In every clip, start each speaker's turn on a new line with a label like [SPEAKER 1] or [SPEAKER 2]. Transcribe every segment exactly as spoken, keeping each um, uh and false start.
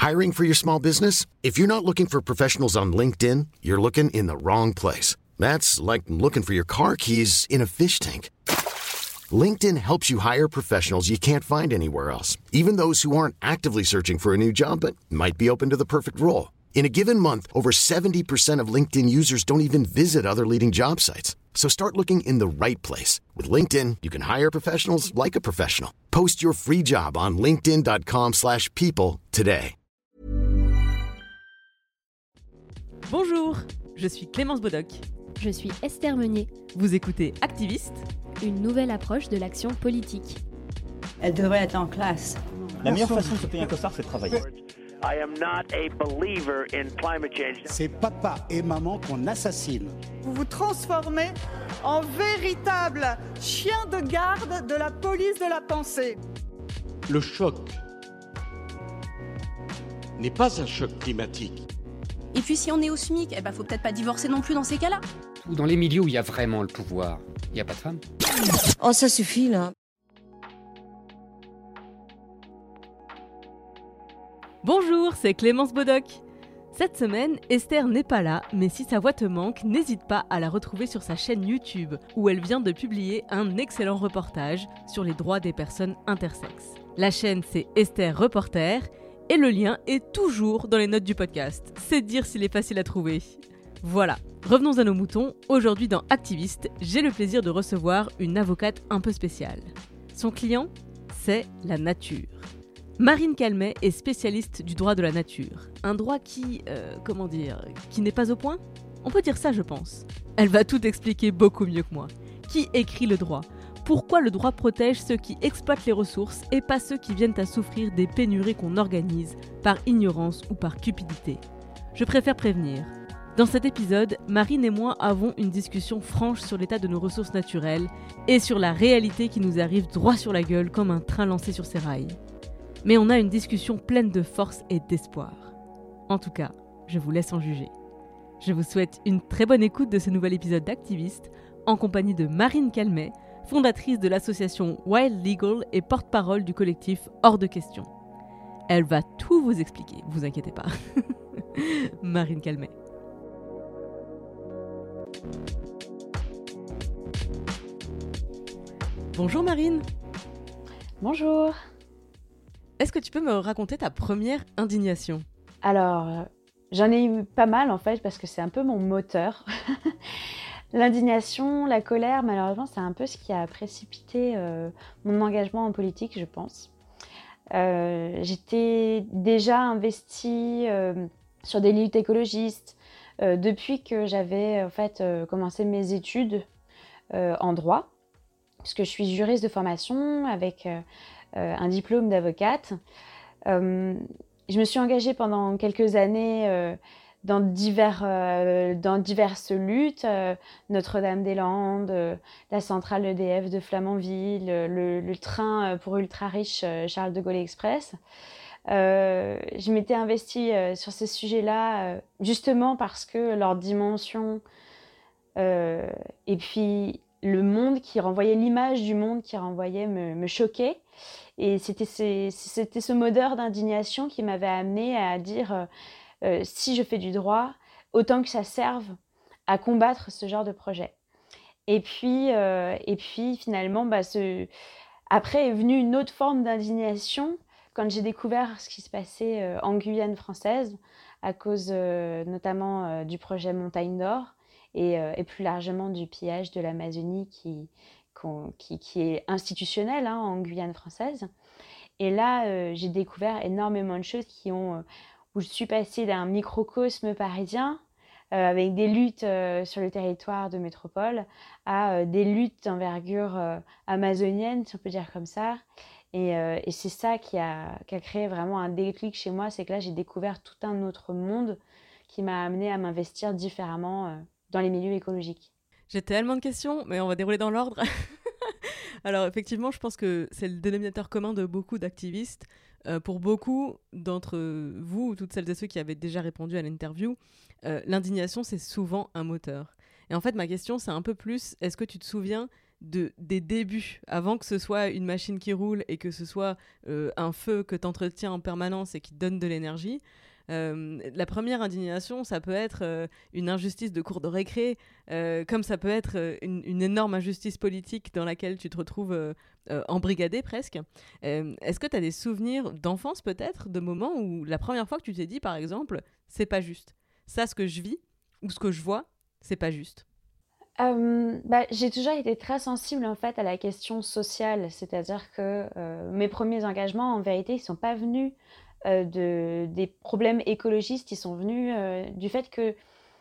[SPEAKER 1] Hiring for your small business? If you're not looking for professionals on LinkedIn, you're looking in the wrong place. That's like looking for your car keys in a fish tank. LinkedIn helps you hire professionals you can't find anywhere else, even those who aren't actively searching for a new job but might be open to the perfect role. In a given month, over seventy percent of LinkedIn users don't even visit other leading job sites. So start looking in the right place. With LinkedIn, you can hire professionals like a professional. Post your free job on linkedin dot com slash people today.
[SPEAKER 2] Bonjour, je suis Clémence Bodoc.
[SPEAKER 3] Je suis Esther Meunier.
[SPEAKER 2] Vous écoutez Activiste,
[SPEAKER 3] une nouvelle approche de l'action politique.
[SPEAKER 4] Elle devrait être en classe.
[SPEAKER 5] La meilleure façon de se payer un costard, c'est de travailler.
[SPEAKER 6] I am not a believer in climate change.
[SPEAKER 7] C'est papa et maman qu'on assassine.
[SPEAKER 8] Vous vous transformez en véritable chien de garde de la police de la pensée.
[SPEAKER 9] Le choc n'est pas un choc climatique.
[SPEAKER 10] Et puis si on est au SMIC, eh ben faut peut-être pas divorcer non plus dans ces cas-là.
[SPEAKER 11] Dans les milieux où il y a vraiment le pouvoir, il n'y a pas de femmes.
[SPEAKER 4] Oh, ça suffit là.
[SPEAKER 2] Bonjour, c'est Clémence Bodoc. Cette semaine, Esther n'est pas là, mais si sa voix te manque, n'hésite pas à la retrouver sur sa chaîne YouTube, où elle vient de publier un excellent reportage sur les droits des personnes intersexes. La chaîne, c'est Esther Reporter, et le lien est toujours dans les notes du podcast. C'est dire s'il est facile à trouver. Voilà, revenons à nos moutons. Aujourd'hui dans Activiste, j'ai le plaisir de recevoir une avocate un peu spéciale. Son client, c'est la nature. Marine Calmet est spécialiste du droit de la nature. Un droit qui, euh, comment dire, qui n'est pas au point ? On peut dire ça, je pense. Elle va tout expliquer beaucoup mieux que moi. Qui écrit le droit ? Pourquoi le droit protège ceux qui exploitent les ressources et pas ceux qui viennent à souffrir des pénuries qu'on organise par ignorance ou par cupidité ? Je préfère prévenir. Dans cet épisode, Marine et moi avons une discussion franche sur l'état de nos ressources naturelles et sur la réalité qui nous arrive droit sur la gueule comme un train lancé sur ses rails. Mais on a une discussion pleine de force et d'espoir. En tout cas, je vous laisse en juger. Je vous souhaite une très bonne écoute de ce nouvel épisode d'Activiste en compagnie de Marine Calmet, fondatrice de l'association Wild Legal et porte-parole du collectif Hors de Question. Elle va tout vous expliquer, vous inquiétez pas. Marine Calmet. Bonjour Marine.
[SPEAKER 12] Bonjour.
[SPEAKER 2] Est-ce que tu peux me raconter ta première indignation ?
[SPEAKER 12] Alors, euh, j'en ai eu pas mal en fait parce que c'est un peu mon moteur. L'indignation, la colère, malheureusement, c'est un peu ce qui a précipité euh, mon engagement en politique, je pense. Euh, j'étais déjà investie euh, sur des luttes écologistes euh, depuis que j'avais en fait euh, commencé mes études euh, en droit, puisque je suis juriste de formation avec euh, euh, un diplôme d'avocate. Euh, je me suis engagée pendant quelques années euh, dans, divers, euh, dans diverses luttes, euh, Notre-Dame-des-Landes, euh, la centrale E D F de Flamanville, le, le train pour ultra-riches euh, Charles de Gaulle Express. Euh, je m'étais investie euh, sur ces sujets-là euh, justement parce que leur dimension euh, et puis le monde qui renvoyait, l'image du monde qui renvoyait me, me choquait. Et c'était, ces, c'était ce moteur d'indignation qui m'avait amenée à dire euh, euh, si je fais du droit, autant que ça serve à combattre ce genre de projet. Et puis, euh, et puis finalement, bah, ce... après est venue une autre forme d'indignation quand j'ai découvert ce qui se passait euh, en Guyane française à cause euh, notamment euh, du projet Montagne d'Or et, euh, et plus largement du pillage de l'Amazonie qui, qui, qui est institutionnel hein, en Guyane française. Et là, euh, j'ai découvert énormément de choses qui ont, euh, où je suis passée d'un microcosme parisien euh, avec des luttes euh, sur le territoire de métropole à euh, des luttes d'envergure euh, amazonienne, si on peut dire comme ça. Et, euh, et c'est ça qui a, qui a créé vraiment un déclic chez moi, c'est que là, j'ai découvert tout un autre monde qui m'a amenée à m'investir différemment euh, dans les milieux écologiques.
[SPEAKER 2] J'ai tellement de questions, mais on va dérouler dans l'ordre. Alors effectivement, je pense que c'est le dénominateur commun de beaucoup d'activistes. Euh, pour beaucoup d'entre vous, toutes celles et ceux qui avaient déjà répondu à l'interview, euh, l'indignation, c'est souvent un moteur. Et en fait, ma question, c'est un peu plus, est-ce que tu te souviens de, des débuts, avant que ce soit une machine qui roule et que ce soit euh, un feu que tu entretiens en permanence et qui te donne de l'énergie. Euh, la première indignation, ça peut être euh, une injustice de cours de récré, euh, comme ça peut être euh, une, une énorme injustice politique dans laquelle tu te retrouves euh, euh, embrigadé presque. Euh, est-ce que tu as des souvenirs d'enfance peut-être, de moments où la première fois que tu t'es dit par exemple, c'est pas juste, ça ce que je vis ou ce que je vois, c'est pas juste?
[SPEAKER 12] Euh, bah, j'ai toujours été très sensible en fait à la question sociale, c'est-à-dire que euh, mes premiers engagements en vérité ils sont pas venus euh, de, des problèmes écologistes, ils sont venus euh, du fait que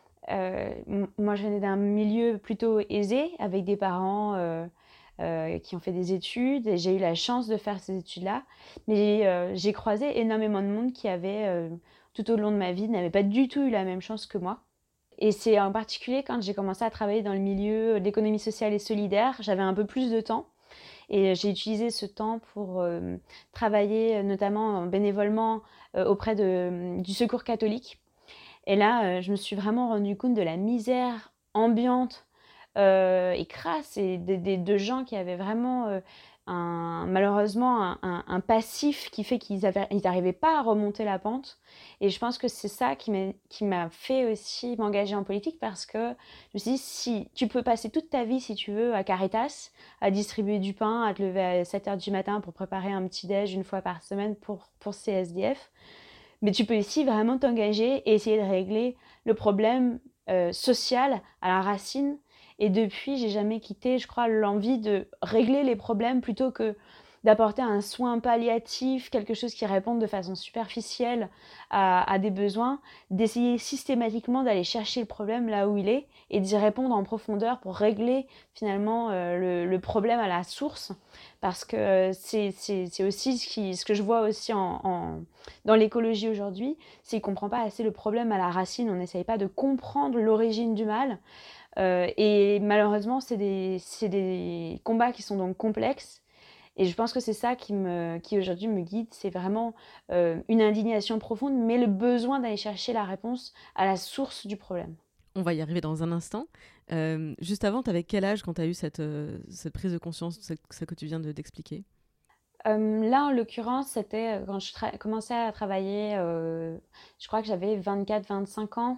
[SPEAKER 12] euh, m- moi je venais d'un milieu plutôt aisé avec des parents euh, euh, qui ont fait des études et j'ai eu la chance de faire ces études-là, mais euh, j'ai croisé énormément de monde qui avait euh, tout au long de ma vie n'avait pas du tout eu la même chance que moi. Et c'est en particulier quand j'ai commencé à travailler dans le milieu de l'économie sociale et solidaire, j'avais un peu plus de temps. Et j'ai utilisé ce temps pour euh, travailler notamment bénévolement euh, auprès de, du Secours catholique. Et là, euh, je me suis vraiment rendu compte de la misère ambiante euh, et crasse et de, de, de gens qui avaient vraiment euh, un, malheureusement un, un, un passif qui fait qu'ils n'arrivaient pas à remonter la pente. Et je pense que c'est ça qui m'a, qui m'a fait aussi m'engager en politique parce que je me suis dit, si tu peux passer toute ta vie, si tu veux, à Caritas, à distribuer du pain, à te lever à sept heures du matin pour préparer un petit-déj une fois par semaine pour, pour ces S D F, mais tu peux ici vraiment t'engager et essayer de régler le problème euh, social à la racine. Et depuis, j'ai jamais quitté, je crois, l'envie de régler les problèmes plutôt que d'apporter un soin palliatif, quelque chose qui réponde de façon superficielle à, à des besoins, d'essayer systématiquement d'aller chercher le problème là où il est et d'y répondre en profondeur pour régler finalement euh, le, le problème à la source. Parce que euh, c'est, c'est, c'est aussi ce, qui, ce que je vois aussi en, en, dans l'écologie aujourd'hui, c'est qu'on ne comprend pas assez le problème à la racine, on n'essaye pas de comprendre l'origine du mal. Euh, et malheureusement, c'est des, c'est des combats qui sont donc complexes. Et je pense que c'est ça qui, me, qui aujourd'hui me guide, c'est vraiment euh, une indignation profonde, mais le besoin d'aller chercher la réponse à la source du problème.
[SPEAKER 2] On va y arriver dans un instant. Euh, juste avant, tu avais quel âge quand tu as eu cette, euh, cette prise de conscience, ce, ce que tu viens de, d'expliquer?
[SPEAKER 12] Euh, là, en l'occurrence, c'était quand je tra- commençais à travailler, euh, je crois que j'avais vingt-quatre vingt-cinq ans.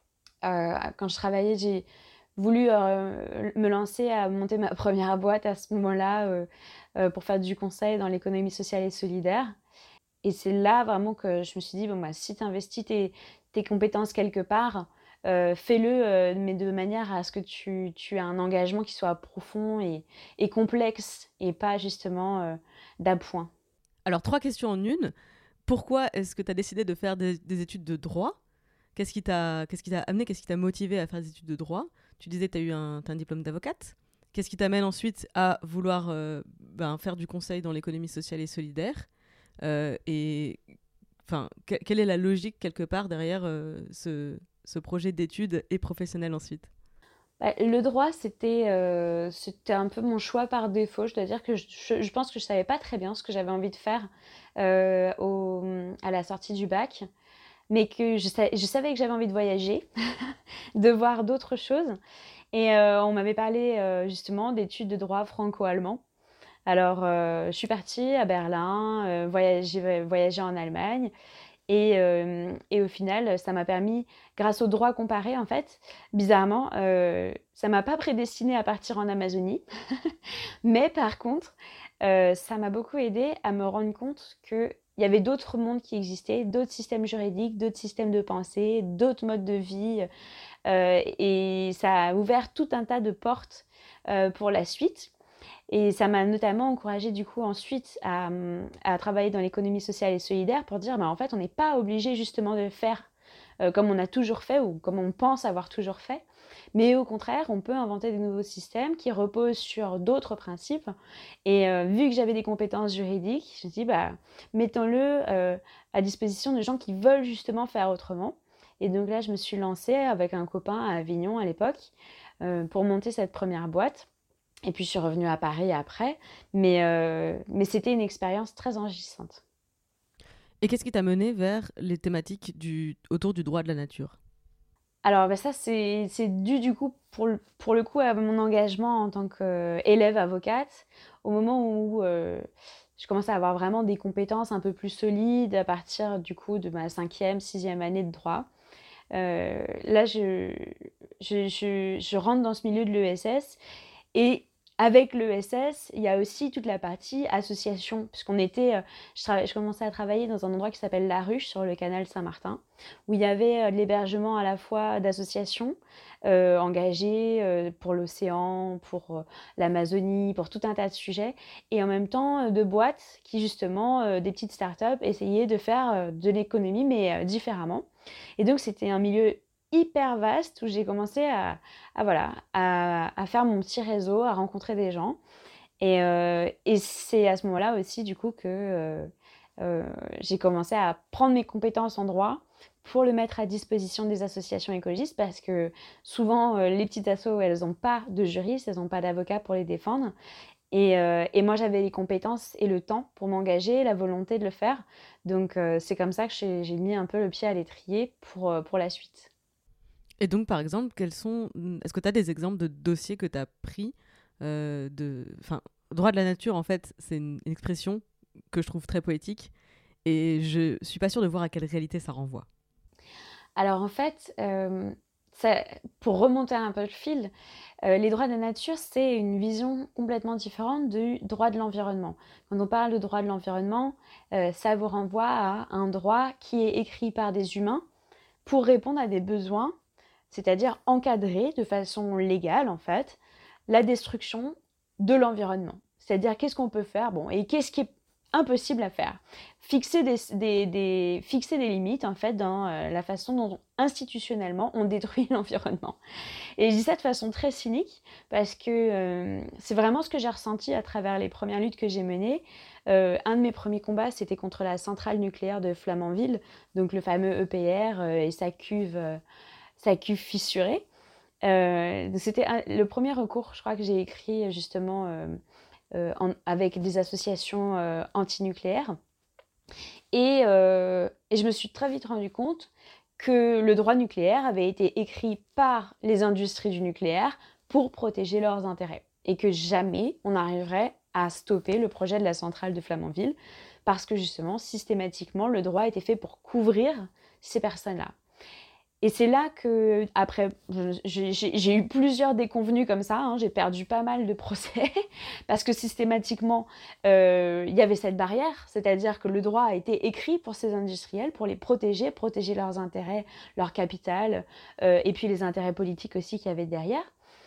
[SPEAKER 12] Euh, quand je travaillais, j'ai voulu euh, me lancer à monter ma première boîte à ce moment-là euh, euh, pour faire du conseil dans l'économie sociale et solidaire. Et c'est là vraiment que je me suis dit, bon, bah, si tu investis tes, tes compétences quelque part, euh, fais-le, euh, mais de manière à ce que tu, tu aies un engagement qui soit profond et, et complexe et pas justement euh, d'appoint.
[SPEAKER 2] Alors, trois questions en une. Pourquoi est-ce que tu as décidé de faire des, des études de droit ? Qu'est-ce qui t'a, qu'est-ce qui t'a amené, qu'est-ce qui t'a motivé à faire des études de droit ? Tu disais que tu as eu un, t'as un diplôme d'avocate. Qu'est-ce qui t'amène ensuite à vouloir euh, ben, faire du conseil dans l'économie sociale et solidaire ? euh, Et enfin, que, quelle est la logique quelque part derrière euh, ce, ce projet d'études et professionnel ensuite ?
[SPEAKER 12] Bah, le droit, c'était, euh, c'était un peu mon choix par défaut. Je dois dire que je, je, je pense que je savais pas très bien ce que j'avais envie de faire euh, au, à la sortie du bac. Mais que je, sa- je savais que j'avais envie de voyager, de voir d'autres choses. Et euh, on m'avait parlé euh, justement d'études de droit franco-allemand. Alors, euh, je suis partie à Berlin, euh, voyager, voyager en Allemagne. Et, euh, et au final, ça m'a permis, grâce au droit comparé, en fait, bizarrement, euh, ça ne m'a pas prédestinée à partir en Amazonie. Mais par contre, euh, ça m'a beaucoup aidée à me rendre compte que il y avait d'autres mondes qui existaient, d'autres systèmes juridiques, d'autres systèmes de pensée, d'autres modes de vie. Euh, et ça a ouvert tout un tas de portes euh, pour la suite. Et ça m'a notamment encouragée du coup ensuite à, à travailler dans l'économie sociale et solidaire pour dire bah, en fait on n'est pas obligé justement de faire euh, comme on a toujours fait ou comme on pense avoir toujours fait. Mais au contraire, on peut inventer des nouveaux systèmes qui reposent sur d'autres principes. Et euh, vu que j'avais des compétences juridiques, je me suis dit, bah, mettons-le euh, à disposition de gens qui veulent justement faire autrement. Et donc là, je me suis lancée avec un copain à Avignon à l'époque euh, pour monter cette première boîte. Et puis, je suis revenue à Paris après. Mais, euh, mais c'était une expérience très enrichissante.
[SPEAKER 2] Et qu'est-ce qui t'a mené vers les thématiques du, autour du droit de la nature ?
[SPEAKER 12] Alors bah, ça, c'est c'est dû du coup pour le pour le coup à mon engagement en tant qu'élève avocate. Au moment où, heu, je commençais à avoir vraiment des compétences un peu plus solides à partir du coup de ma cinquième, sixième année de droit. Heu, là je je je je rentre dans ce milieu de l'E S S et avec l'E S S, il y a aussi toute la partie association puisqu'on était, heu, je trava je commençais à travailler dans un endroit qui s'appelle La Ruche sur le canal Saint-Martin, où il y avait, heu, de l'hébergement à la fois d'associations, heu, engagées, heu, pour l'océan, pour, heu, l'Amazonie, pour tout un tas de sujets et en même temps, heu, de boîtes qui justement, heu, des petites start-up essayaient de faire, heu, de l'économie mais, heu, différemment et donc c'était un milieu hyper vaste où j'ai commencé à à voilà, à à faire mon petit réseau, à rencontrer des gens et heu et c'est à ce moment-là aussi du coup que, heu heu, j'ai commencé à prendre mes compétences en droit pour le mettre à disposition des associations écologistes parce que souvent, heu, les petites assos, elles ont pas de juristes, elles ont pas d'avocats pour les défendre et heu et moi j'avais les compétences et le temps pour m'engager, la volonté de le faire donc heu, c'est comme ça que j'ai j'ai mis un peu le pied à l'étrier pour, heu, pour la suite.
[SPEAKER 2] Et donc, par exemple, quels sont... est-ce que tu as des exemples de dossiers que tu as pris euh, de... Enfin, droit de la nature, en fait, c'est une, une expression que je trouve très poétique et je suis pas sûre de voir à quelle réalité ça renvoie.
[SPEAKER 12] Alors, en fait, euh, ça, pour remonter un peu le fil, euh, les droits de la nature, c'est une vision complètement différente du droit de l'environnement. Quand on parle de droit de l'environnement, euh, ça vous renvoie à un droit qui est écrit par des humains pour répondre à des besoins, c'est-à-dire encadrer de façon légale, en fait, la destruction de l'environnement. C'est-à-dire qu'est-ce qu'on peut faire, bon, et qu'est-ce qui est impossible à faire. Fixer des, des, des, fixer des limites, en fait, dans euh, la façon dont, institutionnellement, on détruit l'environnement. Et je dis ça de façon très cynique, parce que euh, c'est vraiment ce que j'ai ressenti à travers les premières luttes que j'ai menées. Euh, un de mes premiers combats, c'était contre la centrale nucléaire de Flamanville, donc le fameux E P R euh, et sa cuve, euh, sa cuve fissurée. Euh, c'était un, le premier recours, je crois, que j'ai écrit justement euh, euh, en, avec des associations euh, antinucléaires. Et, euh, et je me suis très vite rendu compte que le droit nucléaire avait été écrit par les industries du nucléaire pour protéger leurs intérêts. Et que jamais on n'arriverait à stopper le projet de la centrale de Flamanville parce que justement, systématiquement, le droit était fait pour couvrir ces personnes-là. Et c'est là que, après, j'ai, j'ai eu plusieurs déconvenues comme ça, hein, j'ai perdu pas mal de procès, parce que systématiquement, euh, il y avait cette barrière, c'est-à-dire que le droit a été écrit pour ces industriels, pour les protéger, protéger leurs intérêts, leur capital, euh, et puis les intérêts politiques aussi qu'il y avait derrière.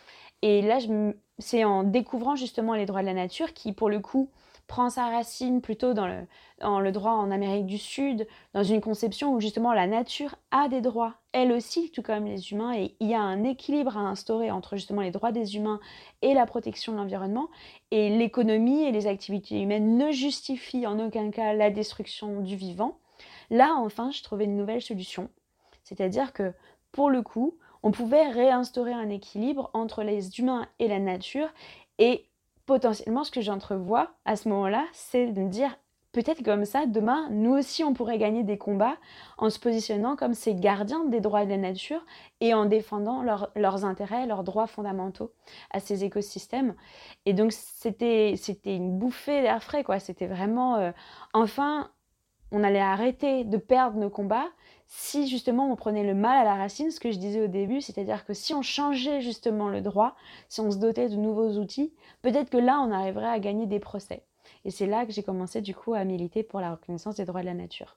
[SPEAKER 12] Et là, je, c'est en découvrant justement les droits de la nature qui, pour le coup, prend sa racine plutôt dans le, dans le droit en Amérique du Sud, dans une conception où justement la nature a des droits, elle aussi, tout comme les humains, et il y a un équilibre à instaurer entre justement les droits des humains et la protection de l'environnement, et l'économie et les activités humaines ne justifient en aucun cas la destruction du vivant. Là, enfin, je trouvais une nouvelle solution, c'est-à-dire que, pour le coup, on pouvait réinstaurer un équilibre entre les humains et la nature, et potentiellement, ce que j'entrevois à ce moment-là, c'est de me dire, peut-être comme ça, demain, nous aussi, on pourrait gagner des combats en se positionnant comme ces gardiens des droits de la nature et en défendant leur, leurs intérêts, leurs droits fondamentaux à ces écosystèmes. Et donc, c'était, c'était une bouffée d'air frais, quoi. C'était vraiment, euh, enfin, on allait arrêter de perdre nos combats si justement on prenait le mal à la racine, ce que je disais au début, c'est-à-dire que si on changeait justement le droit, si on se dotait de nouveaux outils, peut-être que là on arriverait à gagner des procès. Et c'est là que j'ai commencé du coup à militer pour la reconnaissance des droits de la nature.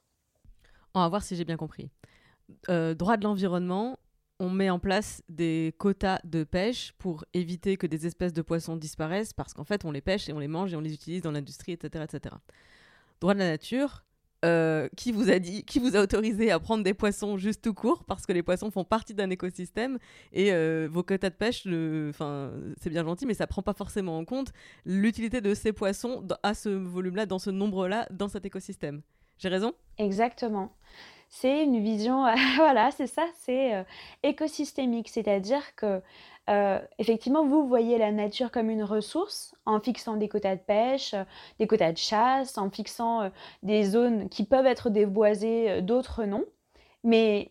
[SPEAKER 2] On va voir si j'ai bien compris. Euh, droit de l'environnement, on met en place des quotas de pêche pour éviter que des espèces de poissons disparaissent parce qu'en fait on les pêche et on les mange et on les utilise dans l'industrie, et cetera et cetera. Droit de la nature, Euh, qui vous a dit, qui vous a autorisé à prendre des poissons juste tout court parce que les poissons font partie d'un écosystème et euh, vos quotas de pêche, le, c'est bien gentil, mais ça prend pas forcément en compte l'utilité de ces poissons à ce volume-là, dans ce nombre-là, dans cet écosystème. J'ai raison ?
[SPEAKER 12] Exactement. C'est une vision, euh, voilà, c'est ça, c'est euh, écosystémique, c'est-à-dire que Euh, effectivement, vous voyez la nature comme une ressource en fixant des quotas de pêche, euh, des quotas de chasse, en fixant euh, des zones qui peuvent être déboisées, euh, d'autres non. Mais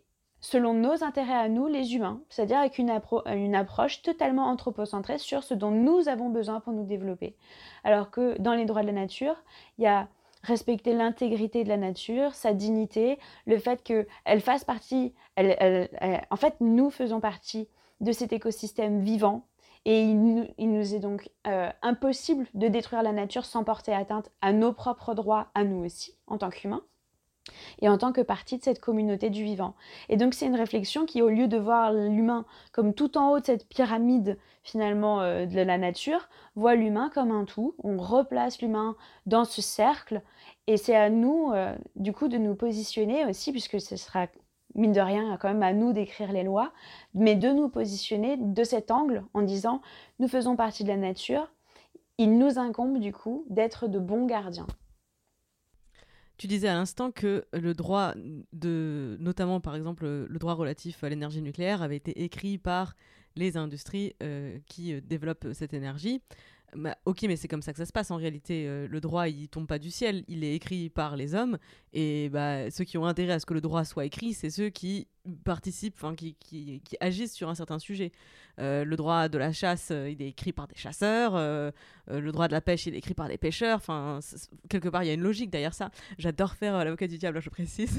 [SPEAKER 12] selon nos intérêts à nous, les humains, c'est-à-dire avec une, appro- une approche totalement anthropocentrée sur ce dont nous avons besoin pour nous développer. Alors que dans les droits de la nature, il y a respecter l'intégrité de la nature, sa dignité, le fait qu'elle fasse partie, elle, elle, elle, en fait, nous faisons partie de cet écosystème vivant, et il, il nous est donc euh, impossible de détruire la nature sans porter atteinte à nos propres droits, à nous aussi, en tant qu'humains, et en tant que partie de cette communauté du vivant. Et donc c'est une réflexion qui, au lieu de voir l'humain comme tout en haut de cette pyramide finalement euh, de la nature, voit l'humain comme un tout. On replace l'humain dans ce cercle, et c'est à nous euh, du coup de nous positionner aussi, puisque ce sera mine de rien quand même à nous d'écrire les lois, mais de nous positionner de cet angle en disant nous faisons partie de la nature, il nous incombe du coup d'être de bons gardiens.
[SPEAKER 2] Tu disais à l'instant que le droit, de, notamment par exemple le droit relatif à l'énergie nucléaire, avait été écrit par les industries euh, qui développent cette énergie. Bah, ok, mais c'est comme ça que ça se passe en réalité. Euh, le droit, il tombe pas du ciel, il est écrit par les hommes. Et bah, ceux qui ont intérêt à ce que le droit soit écrit, c'est ceux qui participent, enfin qui, qui, qui agissent sur un certain sujet. Euh, le droit de la chasse, euh, il est écrit par des chasseurs. Euh, euh, le droit de la pêche, il est écrit par des pêcheurs. Enfin, quelque part, il y a une logique derrière ça. J'adore faire euh, l'avocat du diable, je précise.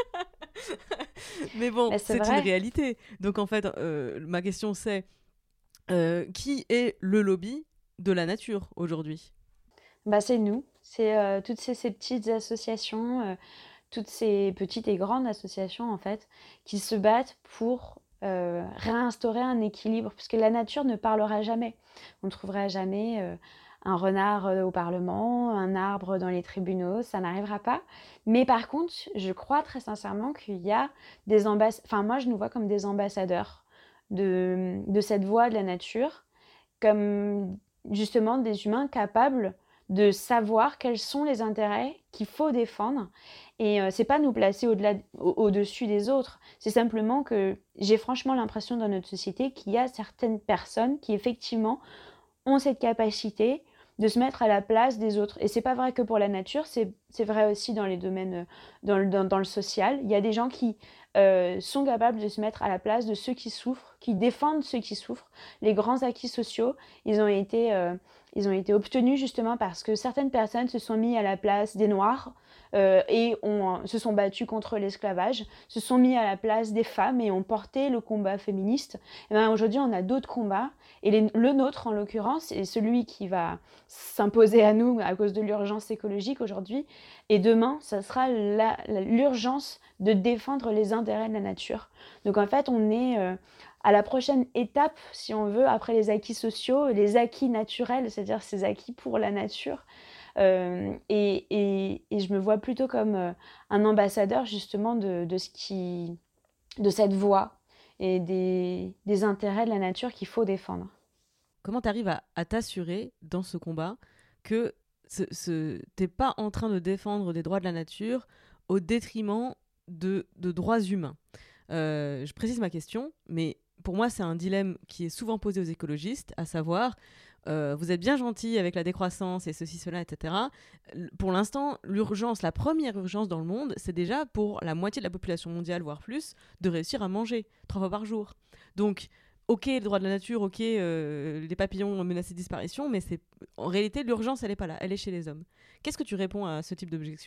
[SPEAKER 2] Mais bon,
[SPEAKER 12] mais c'est,
[SPEAKER 2] c'est une réalité. Donc en fait, euh, ma question c'est euh, qui est le lobby de la nature aujourd'hui?
[SPEAKER 12] Bah, c'est nous, c'est euh, toutes ces, ces petites associations, euh, toutes ces petites et grandes associations en fait, qui se battent pour euh, réinstaurer un équilibre, puisque la nature ne parlera jamais. On ne trouvera jamais euh, un renard euh, au Parlement, un arbre dans les tribunaux, ça n'arrivera pas. Mais par contre, je crois très sincèrement qu'il y a des ambassadeurs, enfin moi je nous vois comme des ambassadeurs de, de cette voie de la nature, comme justement des humains capables de savoir quels sont les intérêts qu'il faut défendre. Et euh, c'est pas nous placer au-delà, au- au-dessus des autres, c'est simplement que j'ai franchement l'impression dans notre société qu'il y a certaines personnes qui effectivement ont cette capacité de se mettre à la place des autres. Et c'est pas vrai que pour la nature, c'est, c'est vrai aussi dans les domaines, dans le, dans, dans le social. Il y a des gens qui euh, sont capables de se mettre à la place de ceux qui souffrent, qui défendent ceux qui souffrent. Les grands acquis sociaux, ils ont été, euh, ils ont été obtenus justement parce que certaines personnes se sont mis à la place des Noirs euh, et ont, se sont battus contre l'esclavage, se sont mis à la place des femmes et ont porté le combat féministe. Et bien, aujourd'hui, on a d'autres combats. Et les, le nôtre, en l'occurrence, est celui qui va s'imposer à nous à cause de l'urgence écologique aujourd'hui. Et demain, ça sera la, la, l'urgence de défendre les intérêts de la nature. Donc en fait, on est euh, à la prochaine étape, si on veut, après les acquis sociaux, les acquis naturels, c'est-à-dire ces acquis pour la nature. Euh, et, et, et je me vois plutôt comme euh, un ambassadeur justement de, de, ce qui, de cette voie et des, des intérêts de la nature qu'il faut défendre.
[SPEAKER 2] Comment tu arrives à, à t'assurer dans ce combat que ce, ce, t'es pas en train de défendre des droits de la nature au détriment de, de droits humains? euh, Je précise ma question, mais pour moi c'est un dilemme qui est souvent posé aux écologistes, à savoir euh, vous êtes bien gentils avec la décroissance et ceci, cela, et cetera. Pour l'instant, l'urgence, la première urgence dans le monde, c'est déjà pour la moitié de la population mondiale, voire plus, de réussir à manger trois fois par jour. Donc, ok, le droit de la nature, ok, euh, les papillons menacés de disparition, mais c'est... en réalité, l'urgence, elle n'est pas là, elle est chez les hommes. Qu'est-ce que tu réponds à ce type d'objection ?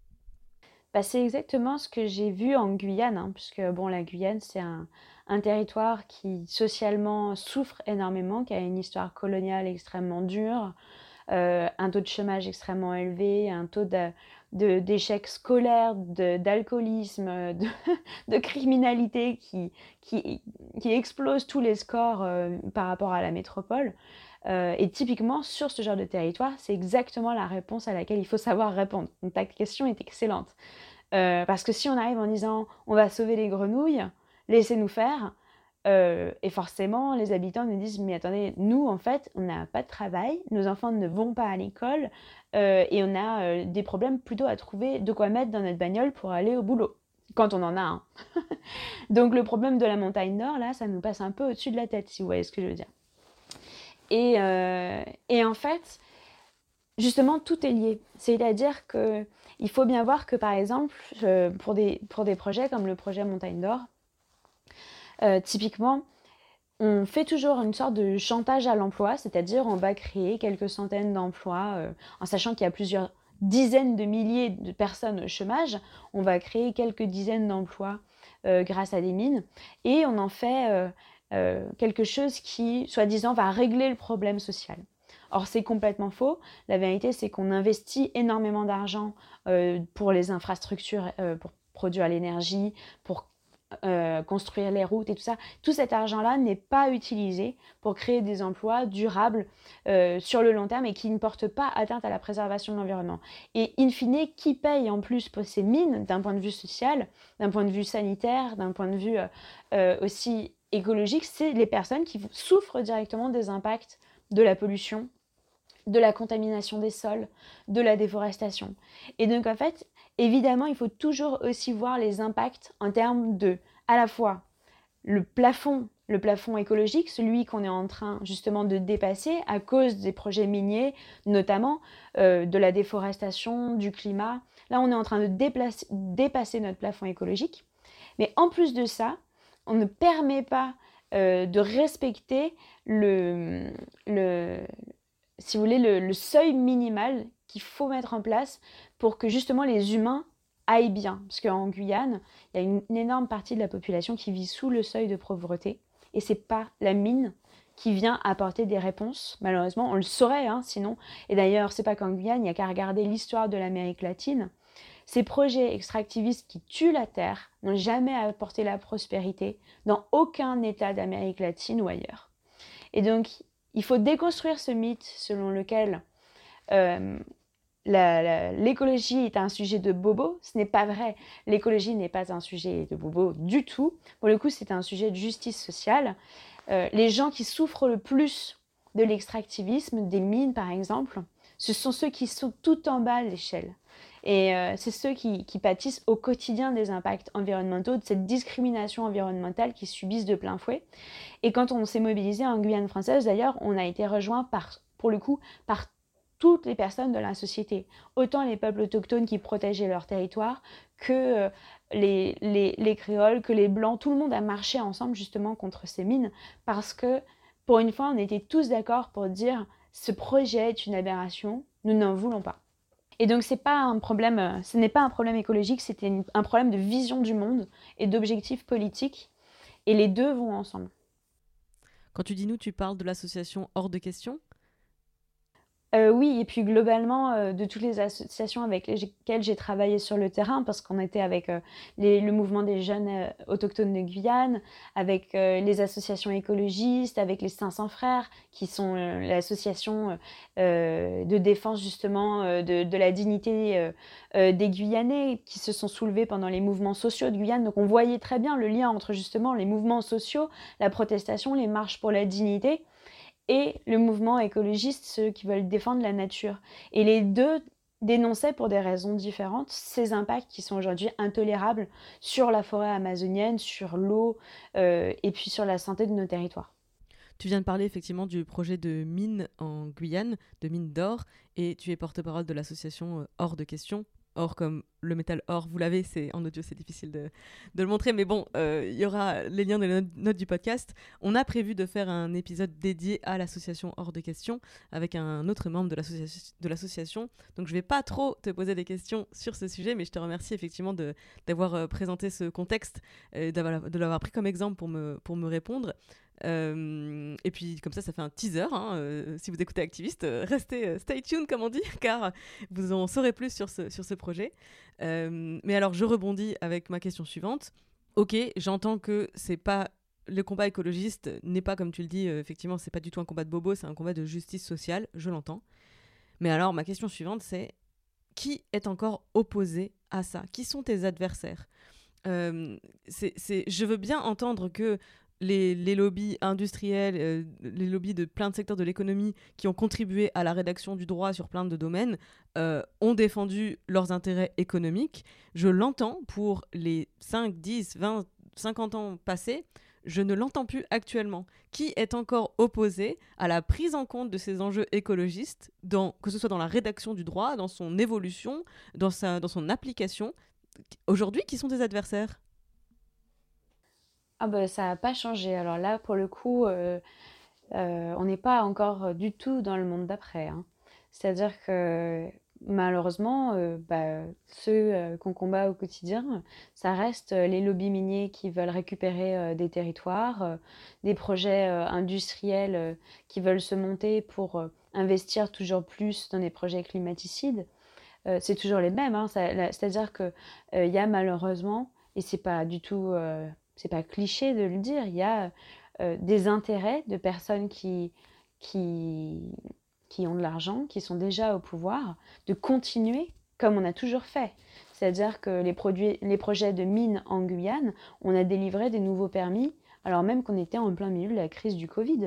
[SPEAKER 12] Bah, c'est exactement ce que j'ai vu en Guyane, hein, puisque bon, la Guyane, c'est un, un territoire qui socialement souffre énormément, qui a une histoire coloniale extrêmement dure, euh, un taux de chômage extrêmement élevé, un taux de, de, d'échec scolaire, de, d'alcoolisme, de, de criminalité qui, qui, qui explose tous les scores euh, par rapport à la métropole. Euh, et typiquement, sur ce genre de territoire, c'est exactement la réponse à laquelle il faut savoir répondre. Donc ta question est excellente. Euh, parce que si on arrive en disant « on va sauver les grenouilles, laissez-nous faire euh, », et forcément, les habitants nous disent « mais attendez, nous, en fait, on n'a pas de travail, nos enfants ne vont pas à l'école, euh, et on a euh, des problèmes plutôt à trouver de quoi mettre dans notre bagnole pour aller au boulot. » Quand on en a un. Donc le problème de la montagne nord, là, ça nous passe un peu au-dessus de la tête, si vous voyez ce que je veux dire. Et, euh, et en fait, justement, tout est lié. C'est-à-dire qu'il faut bien voir que, par exemple, euh, pour, des, pour des projets comme le projet Montagne d'Or, Euh, typiquement, on fait toujours une sorte de chantage à l'emploi, c'est-à-dire on va créer quelques centaines d'emplois, euh, en sachant qu'il y a plusieurs dizaines de milliers de personnes au chômage, on va créer quelques dizaines d'emplois euh, grâce à des mines, et on en fait euh, euh, quelque chose qui, soi-disant, va régler le problème social. Or, c'est complètement faux. La vérité, c'est qu'on investit énormément d'argent euh, pour les infrastructures, euh, pour produire l'énergie, pour Euh, construire les routes et tout ça. Tout cet argent-là n'est pas utilisé pour créer des emplois durables euh, sur le long terme et qui ne portent pas atteinte à la préservation de l'environnement. Et in fine, qui paye en plus pour ces mines d'un point de vue social, d'un point de vue sanitaire, d'un point de vue euh, euh, aussi écologique, c'est les personnes qui souffrent directement des impacts de la pollution, de la contamination des sols, de la déforestation. Et donc en fait, évidemment, il faut toujours aussi voir les impacts en termes de, à la fois, le plafond, le plafond écologique, celui qu'on est en train justement de dépasser à cause des projets miniers, notamment euh, de la déforestation, du climat. Là, on est en train de déplacer, dépasser notre plafond écologique. Mais en plus de ça, on ne permet pas euh, de respecter le... le si vous voulez, le, le seuil minimal qu'il faut mettre en place pour que justement les humains aillent bien. Parce qu'en Guyane, il y a une, une énorme partie de la population qui vit sous le seuil de pauvreté. Et ce n'est pas la mine qui vient apporter des réponses. Malheureusement, on le saurait, hein, sinon. Et d'ailleurs, ce n'est pas qu'en Guyane, il n'y a qu'à regarder l'histoire de l'Amérique latine. Ces projets extractivistes qui tuent la terre n'ont jamais apporté la prospérité dans aucun État d'Amérique latine ou ailleurs. Et donc, il faut déconstruire ce mythe selon lequel euh, la, la, l'écologie est un sujet de bobo. Ce n'est pas vrai. L'écologie n'est pas un sujet de bobo du tout. Pour le coup, c'est un sujet de justice sociale. Euh, les gens qui souffrent le plus de l'extractivisme, des mines par exemple, ce sont ceux qui sont tout en bas de l'échelle. Et euh, c'est ceux qui, qui pâtissent au quotidien des impacts environnementaux, de cette discrimination environnementale qu'ils subissent de plein fouet. Et quand on s'est mobilisé en Guyane française, d'ailleurs, on a été rejoint par, pour le coup, par toutes les personnes de la société. Autant les peuples autochtones qui protégeaient leur territoire, que euh, les, les, les créoles, que les blancs. Tout le monde a marché ensemble justement contre ces mines parce que, pour une fois, on était tous d'accord pour dire « ce projet est une aberration, nous n'en voulons pas ». Et donc, c'est pas un problème, ce n'est pas un problème écologique, c'était une, un problème de vision du monde et d'objectifs politiques. Et les deux vont ensemble.
[SPEAKER 2] Quand tu dis nous, tu parles de l'association Hors de Question ?
[SPEAKER 12] Euh, oui, et puis globalement, euh, de toutes les associations avec lesquelles j'ai travaillé sur le terrain, parce qu'on était avec euh, les, le mouvement des jeunes euh, autochtones de Guyane, avec euh, les associations écologistes, avec les cinq cents frères, qui sont euh, l'association euh, de défense justement euh, de, de la dignité euh, euh, des Guyanais, qui se sont soulevés pendant les mouvements sociaux de Guyane. Donc on voyait très bien le lien entre justement les mouvements sociaux, la protestation, les marches pour la dignité, et le mouvement écologiste, ceux qui veulent défendre la nature. Et les deux dénonçaient pour des raisons différentes ces impacts qui sont aujourd'hui intolérables sur la forêt amazonienne, sur l'eau euh, et puis sur la santé de nos territoires.
[SPEAKER 2] Tu viens de parler effectivement du projet de mine en Guyane, de mine d'or, et tu es porte-parole de l'association Hors de Question. Or comme le métal or, vous l'avez, c'est en audio, c'est difficile de, de le montrer, mais bon, il euh, y aura les liens dans les notes du podcast. On a prévu de faire un épisode dédié à l'association Hors de Question avec un autre membre de, l'associa- de l'association, donc je vais pas trop te poser des questions sur ce sujet, mais je te remercie effectivement de, d'avoir euh, présenté ce contexte, euh, d'avoir, de l'avoir pris comme exemple pour me, pour me répondre. Euh, et puis comme ça ça fait un teaser hein, euh, si vous écoutez Activiste, euh, restez euh, stay tuned comme on dit, car vous en saurez plus sur ce, sur ce projet. Euh, mais alors je rebondis avec ma question suivante. Ok, j'entends que c'est pas le combat écologiste n'est pas, comme tu le dis, euh, effectivement c'est pas du tout un combat de bobo, c'est un combat de justice sociale, je l'entends. Mais alors ma question suivante, c'est qui est encore opposé à ça? Qui sont tes adversaires? euh, c'est, c'est, je veux bien entendre que Les, les lobbies industriels, euh, les lobbies de plein de secteurs de l'économie qui ont contribué à la rédaction du droit sur plein de domaines euh, ont défendu leurs intérêts économiques. Je l'entends pour les cinq, dix, vingt, cinquante ans passés, je ne l'entends plus actuellement. Qui est encore opposé à la prise en compte de ces enjeux écologistes, dans, que ce soit dans la rédaction du droit, dans son évolution, dans, sa, dans son application? Aujourd'hui, qui sont tes adversaires ?
[SPEAKER 12] Ah bah, ça n'a pas changé. Alors là, pour le coup, euh, euh, on n'est pas encore du tout dans le monde d'après, hein. C'est-à-dire que malheureusement, euh, bah, ceux euh, qu'on combat au quotidien, ça reste euh, les lobbies miniers qui veulent récupérer euh, des territoires, euh, des projets euh, industriels euh, qui veulent se monter pour euh, investir toujours plus dans des projets climaticides. Euh, c'est toujours les mêmes, hein. Ça, la, c'est-à-dire qu'il euh, y a malheureusement, et c'est pas du tout, euh, c'est pas cliché de le dire, il y a euh, des intérêts de personnes qui, qui, qui ont de l'argent, qui sont déjà au pouvoir, de continuer comme on a toujours fait. C'est-à-dire que les, produits, les projets de mines en Guyane, on a délivré des nouveaux permis, alors même qu'on était en plein milieu de la crise du Covid.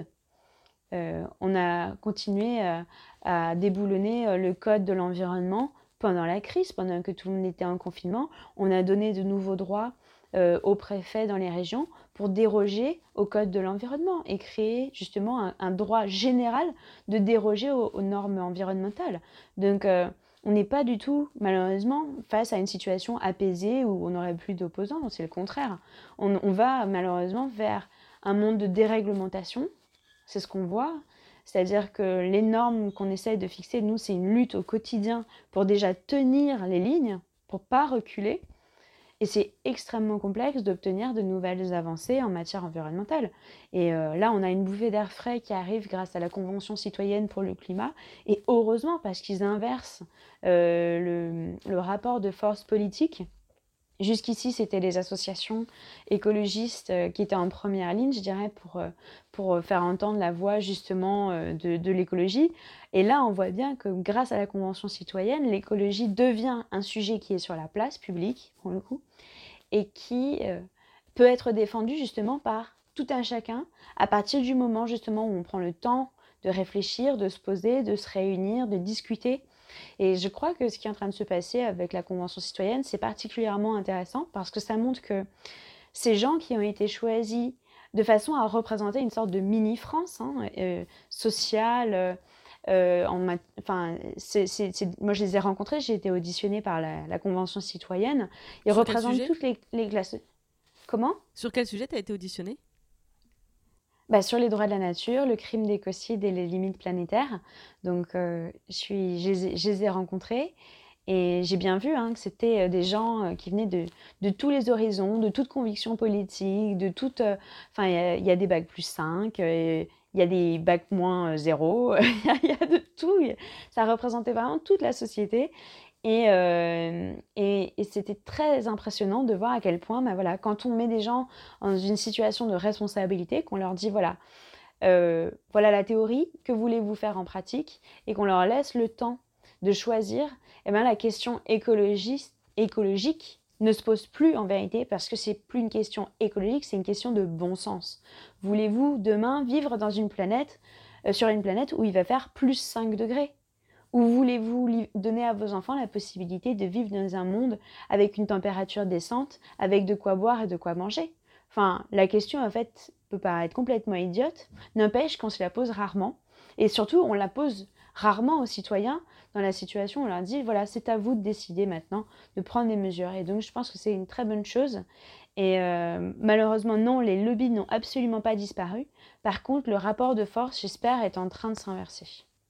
[SPEAKER 12] Euh, on a continué à, à déboulonner euh, le code de l'environnement pendant la crise, pendant que tout le monde était en confinement. On a donné de nouveaux droits euh, aux préfets dans les régions pour déroger au code de l'environnement et créer justement un, un droit général de déroger aux, aux normes environnementales. Donc euh, on n'est pas du tout, malheureusement, face à une situation apaisée où on n'aurait plus d'opposants, c'est le contraire. On, on va malheureusement vers un monde de déréglementation, c'est ce qu'on voit. C'est-à-dire que les normes qu'on essaye de fixer, nous, c'est une lutte au quotidien pour déjà tenir les lignes, pour ne pas reculer. Et c'est extrêmement complexe d'obtenir de nouvelles avancées en matière environnementale. Et euh, là, on a une bouffée d'air frais qui arrive grâce à la Convention citoyenne pour le climat. Et heureusement, parce qu'ils inversent euh, le, le rapport de force politique. Jusqu'ici, c'était les associations écologistes qui étaient en première ligne, je dirais, pour, pour faire entendre la voix justement de, de l'écologie. Et là, on voit bien que grâce à la Convention citoyenne, l'écologie devient un sujet qui est sur la place publique, pour le coup, et qui euh, peut être défendu justement par tout un chacun, à partir du moment justement où on prend le temps de réfléchir, de se poser, de se réunir, de discuter. Et je crois que ce qui est en train de se passer avec la Convention citoyenne, c'est particulièrement intéressant parce que ça montre que ces gens qui ont été choisis de façon à représenter une sorte de mini-France hein, euh, sociale, euh, en mat- enfin, c'est, c'est, c'est, moi je les ai rencontrés, j'ai été auditionnée par la, la Convention citoyenne. Ils
[SPEAKER 2] Sur
[SPEAKER 12] représentent toutes les, les classes. Comment ?
[SPEAKER 2] Sur quel sujet tu as été auditionnée ?
[SPEAKER 12] Bah, sur les droits de la nature, le crime d'écocide et les limites planétaires. Donc, euh, je, suis, je, les ai, je les ai rencontrés et j'ai bien vu hein, que c'était des gens qui venaient de, de tous les horizons, de toute conviction politique, de toute... Enfin, euh, il y, y a des bacs plus cinq, il y a des bacs moins zéro, il y, y a de tout. Ça représentait vraiment toute la société. Et, euh, et, et c'était très impressionnant de voir à quel point, bah voilà, quand on met des gens dans une situation de responsabilité, qu'on leur dit, voilà, euh, voilà la théorie, que voulez-vous faire en pratique, et qu'on leur laisse le temps de choisir, et ben la question écologique, écologique ne se pose plus en vérité, parce que c'est plus une question écologique, c'est une question de bon sens. Voulez-vous demain vivre dans une planète, euh, sur une planète où il va faire plus cinq degrés ? Ou voulez-vous donner à vos enfants la possibilité de vivre dans un monde avec une température décente, avec de quoi boire et de quoi manger ? Enfin, la question, en fait, peut paraître complètement idiote, n'empêche qu'on se la pose rarement. Et surtout, on la pose rarement aux citoyens dans la situation où on leur dit, voilà, c'est à vous de décider maintenant, de prendre des mesures. Et donc, je pense que c'est une très bonne chose. Et euh, malheureusement, non, les lobbies n'ont absolument pas disparu. Par contre, le rapport de force, j'espère, est en train de s'inverser.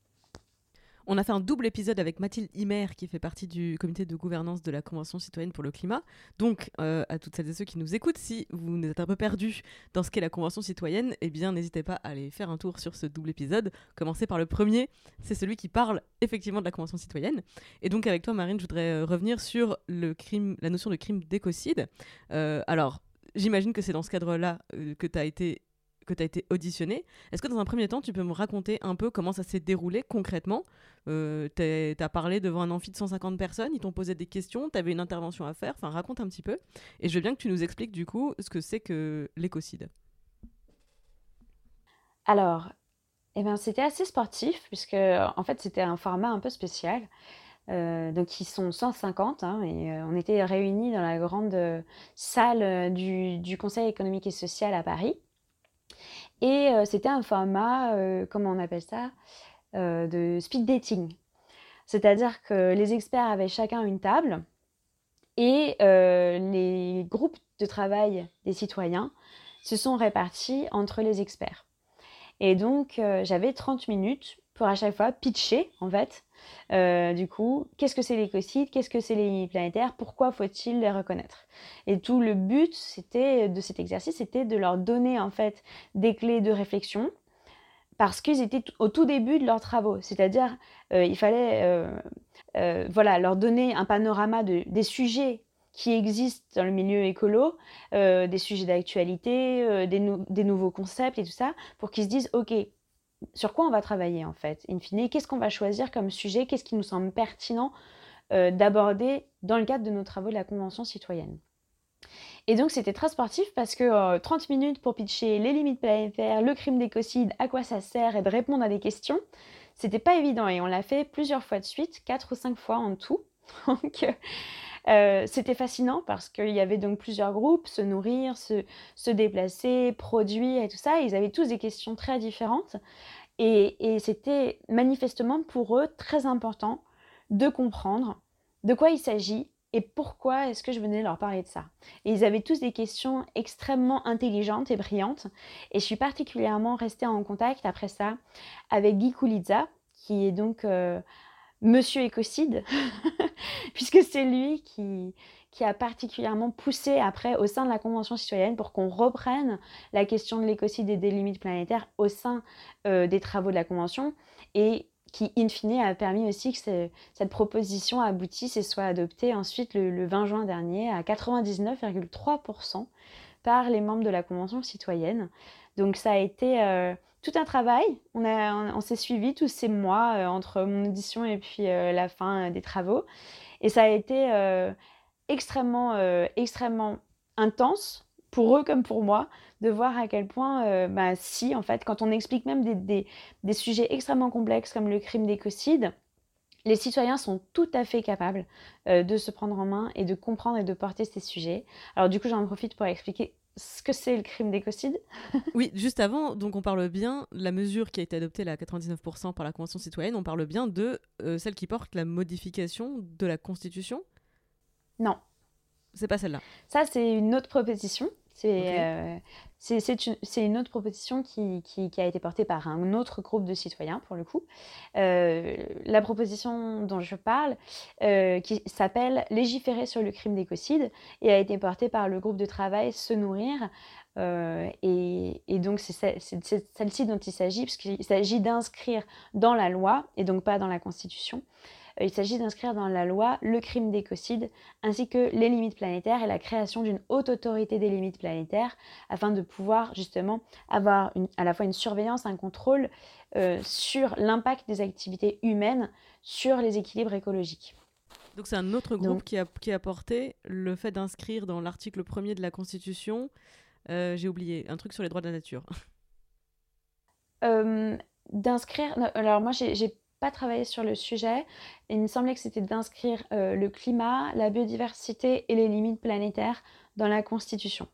[SPEAKER 2] On a fait un double épisode avec Mathilde Himer, qui fait partie du comité de gouvernance de la Convention citoyenne pour le climat. Donc, euh, à toutes celles et ceux qui nous écoutent, si vous êtes un peu perdus dans ce qu'est la Convention citoyenne, eh bien, n'hésitez pas à aller faire un tour sur ce double épisode. Commencez par le premier, c'est celui qui parle effectivement de la Convention citoyenne. Et donc, avec toi, Marine, je voudrais euh, revenir sur le crime, la notion de crime d'écocide. Euh, alors, j'imagine que c'est dans ce cadre-là euh, que tu as été que tu as été auditionné. Est-ce que dans un premier temps, tu peux me raconter un peu comment ça s'est déroulé concrètement ? euh, Tu as parlé devant un amphi de cent cinquante personnes, ils t'ont posé des questions, tu avais une intervention à faire, enfin raconte un petit peu. Et je veux bien que tu nous expliques du coup ce que c'est que l'écocide.
[SPEAKER 12] Alors, eh ben, c'était assez sportif, puisque en fait c'était un format un peu spécial. Euh, donc ils sont cent cinquante hein, et euh, on était réunis dans la grande euh, salle euh, du, du Conseil économique et social à Paris. Et euh, c'était un format, euh, comment on appelle ça, euh, de speed dating. C'est-à-dire que les experts avaient chacun une table et euh, les groupes de travail des citoyens se sont répartis entre les experts. Et donc, euh, j'avais trente minutes pour à chaque fois pitcher, en fait, euh, du coup, qu'est-ce que c'est l'écocide, qu'est-ce que c'est les limites planétaires, pourquoi faut-il les reconnaître. Et tout le but c'était, de cet exercice, c'était de leur donner, en fait, des clés de réflexion, parce qu'ils étaient t- au tout début de leurs travaux. C'est-à-dire, euh, il fallait euh, euh, voilà, leur donner un panorama de, des sujets qui existent dans le milieu écolo, euh, des sujets d'actualité, euh, des, nou- des nouveaux concepts et tout ça, pour qu'ils se disent, OK, sur quoi on va travailler en fait, in fine, qu'est-ce qu'on va choisir comme sujet, qu'est-ce qui nous semble pertinent euh, d'aborder dans le cadre de nos travaux de la Convention citoyenne. Et donc c'était très sportif parce que euh, trente minutes pour pitcher les limites planétaires, le crime d'écocide, à quoi ça sert et de répondre à des questions, c'était pas évident et on l'a fait plusieurs fois de suite, quatre ou cinq fois en tout. Donc euh, c'était fascinant parce qu'il y avait donc plusieurs groupes, se nourrir, se, se déplacer, produire et tout ça. Ils avaient tous des questions très différentes et, et c'était manifestement pour eux très important de comprendre de quoi il s'agit et pourquoi est-ce que je venais leur parler de ça. Et ils avaient tous des questions extrêmement intelligentes et brillantes. Et je suis particulièrement restée en contact après ça avec Guy Koulitza, qui est donc euh, Monsieur Écocide, puisque c'est lui qui, qui a particulièrement poussé après au sein de la Convention citoyenne pour qu'on reprenne la question de l'écocide et des limites planétaires au sein euh, des travaux de la Convention et qui, in fine, a permis aussi que ce, cette proposition aboutisse et soit adoptée ensuite le, le vingt juin dernier à quatre-vingt-dix-neuf virgule trois pour cent par les membres de la Convention citoyenne. Donc ça a été euh, tout un travail. On, a, on, on s'est suivis tous ces mois euh, entre mon audition et puis euh, la fin euh, des travaux. Et ça a été euh, extrêmement, euh, extrêmement intense pour eux comme pour moi, de voir à quel point, euh, bah, si, en fait, quand on explique même des, des, des sujets extrêmement complexes comme le crime d'écocide, les citoyens sont tout à fait capables euh, de se prendre en main et de comprendre et de porter ces sujets. Alors du coup, j'en profite pour expliquer ce que c'est le crime d'écocide.
[SPEAKER 2] Oui, juste avant, donc on parle bien, la mesure qui a été adoptée là, à quatre-vingt-dix-neuf pour cent par la Convention citoyenne, on parle bien de euh, celle qui porte la modification de la Constitution ?
[SPEAKER 12] Non.
[SPEAKER 2] C'est pas celle-là.
[SPEAKER 12] Ça, c'est une autre proposition. C'est,
[SPEAKER 2] okay.
[SPEAKER 12] euh, c'est, c'est, une, c'est une autre proposition qui, qui, qui a été portée par un autre groupe de citoyens, pour le coup. Euh, la proposition dont je parle, euh, qui s'appelle « Légiférer sur le crime d'écocide » et a été portée par le groupe de travail « Se nourrir ». Euh, et, et donc, c'est, c'est, c'est celle-ci dont il s'agit, puisqu'il s'agit d'inscrire dans la loi, et donc pas dans la Constitution, il s'agit d'inscrire dans la loi le crime d'écocide ainsi que les limites planétaires et la création d'une haute autorité des limites planétaires afin de pouvoir justement avoir une, à la fois une surveillance, un contrôle euh, sur l'impact des activités humaines sur les équilibres écologiques.
[SPEAKER 2] Donc c'est un autre groupe
[SPEAKER 12] Donc,
[SPEAKER 2] qui, a, qui a porté le fait d'inscrire dans l'article premier de la Constitution, euh, j'ai oublié, un truc sur les droits de la nature.
[SPEAKER 12] Euh, d'inscrire... Alors moi j'ai... j'ai pas travaillé sur le sujet. Il me semblait que c'était d'inscrire euh, le climat, la biodiversité et les limites planétaires dans la Constitution,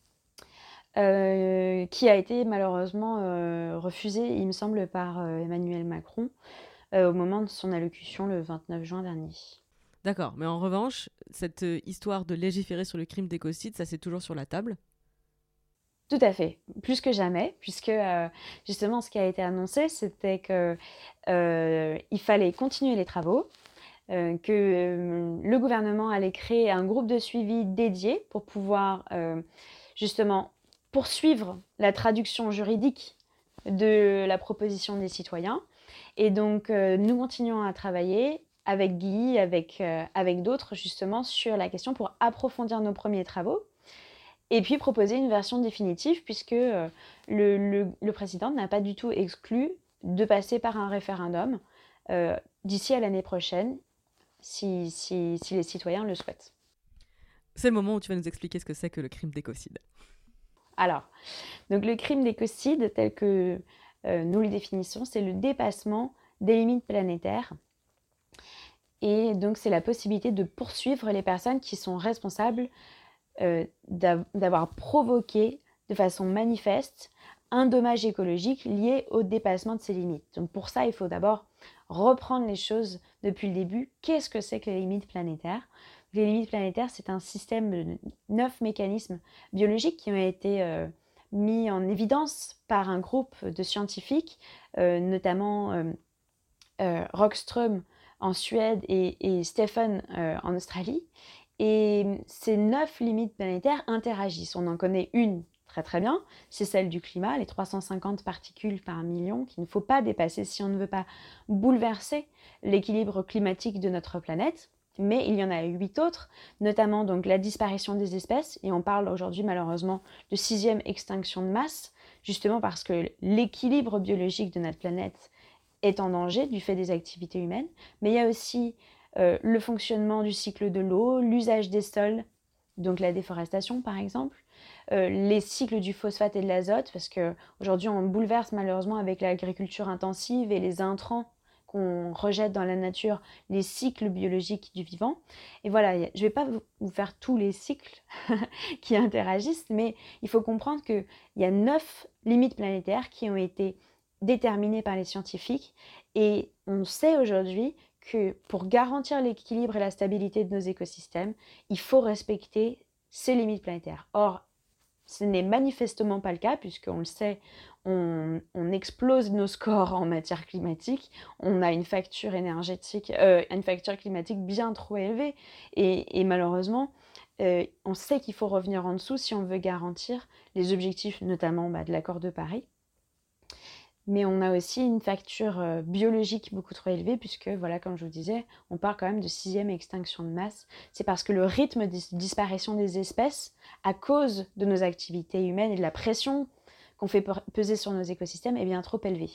[SPEAKER 12] euh, qui a été malheureusement euh, refusée, il me semble, par euh, Emmanuel Macron euh, au moment de son allocution le vingt-neuf juin dernier.
[SPEAKER 2] D'accord, mais en revanche, cette euh, histoire de légiférer sur le crime d'écocide, ça c'est toujours sur la table ?
[SPEAKER 12] Tout à fait, plus que jamais, puisque euh, justement ce qui a été annoncé, c'était qu'il euh, fallait continuer les travaux, euh, que euh, le gouvernement allait créer un groupe de suivi dédié pour pouvoir euh, justement poursuivre la traduction juridique de la proposition des citoyens. Et donc euh, nous continuons à travailler avec Guy, avec, euh, avec d'autres justement sur la question pour approfondir nos premiers travaux. Et puis proposer une version définitive, puisque euh, le, le, le président n'a pas du tout exclu de passer par un référendum euh, d'ici à l'année prochaine, si, si, si les citoyens le souhaitent.
[SPEAKER 2] C'est le moment où tu vas nous expliquer ce que c'est que le crime d'écocide.
[SPEAKER 12] Alors, donc le crime d'écocide, tel que euh, nous le définissons, c'est le dépassement des limites planétaires. Et donc c'est la possibilité de poursuivre les personnes qui sont responsables Euh, d'avoir provoqué de façon manifeste un dommage écologique lié au dépassement de ces limites. Donc pour ça, il faut d'abord reprendre les choses depuis le début. Qu'est-ce que c'est que les limites planétaires ? Les limites planétaires, c'est un système de neuf mécanismes biologiques qui ont été euh, mis en évidence par un groupe de scientifiques, euh, notamment euh, euh, Rockström en Suède et, et Stephen euh, en Australie. Et ces neuf limites planétaires interagissent. On en connaît une très très bien, c'est celle du climat, les trois cent cinquante particules par million qu'il ne faut pas dépasser si on ne veut pas bouleverser l'équilibre climatique de notre planète. Mais il y en a huit autres, notamment donc la disparition des espèces, et on parle aujourd'hui malheureusement de sixième extinction de masse, justement parce que l'équilibre biologique de notre planète est en danger du fait des activités humaines. Mais il y a aussi euh, le fonctionnement du cycle de l'eau, l'usage des sols, donc la déforestation par exemple, euh, les cycles du phosphate et de l'azote, parce qu'aujourd'hui on bouleverse malheureusement avec l'agriculture intensive et les intrants qu'on rejette dans la nature, les cycles biologiques du vivant. Et voilà, je ne vais pas vous faire tous les cycles qui interagissent, mais il faut comprendre qu'il y a neuf limites planétaires qui ont été déterminées par les scientifiques, et on sait aujourd'hui que pour garantir l'équilibre et la stabilité de nos écosystèmes, il faut respecter ces limites planétaires. Or, ce n'est manifestement pas le cas, puisqu'on le sait, on, on explose nos scores en matière climatique, on a une facture énergétique, euh, une facture climatique bien trop élevée, et, et malheureusement, euh, on sait qu'il faut revenir en dessous si on veut garantir les objectifs, notamment bah, de l'accord de Paris. Mais on a aussi une facture euh, biologique beaucoup trop élevée, puisque, voilà, comme je vous disais, on parle quand même de sixième extinction de masse. C'est parce que le rythme de disparition des espèces, à cause de nos activités humaines et de la pression qu'on fait peser sur nos écosystèmes, est bien trop élevé.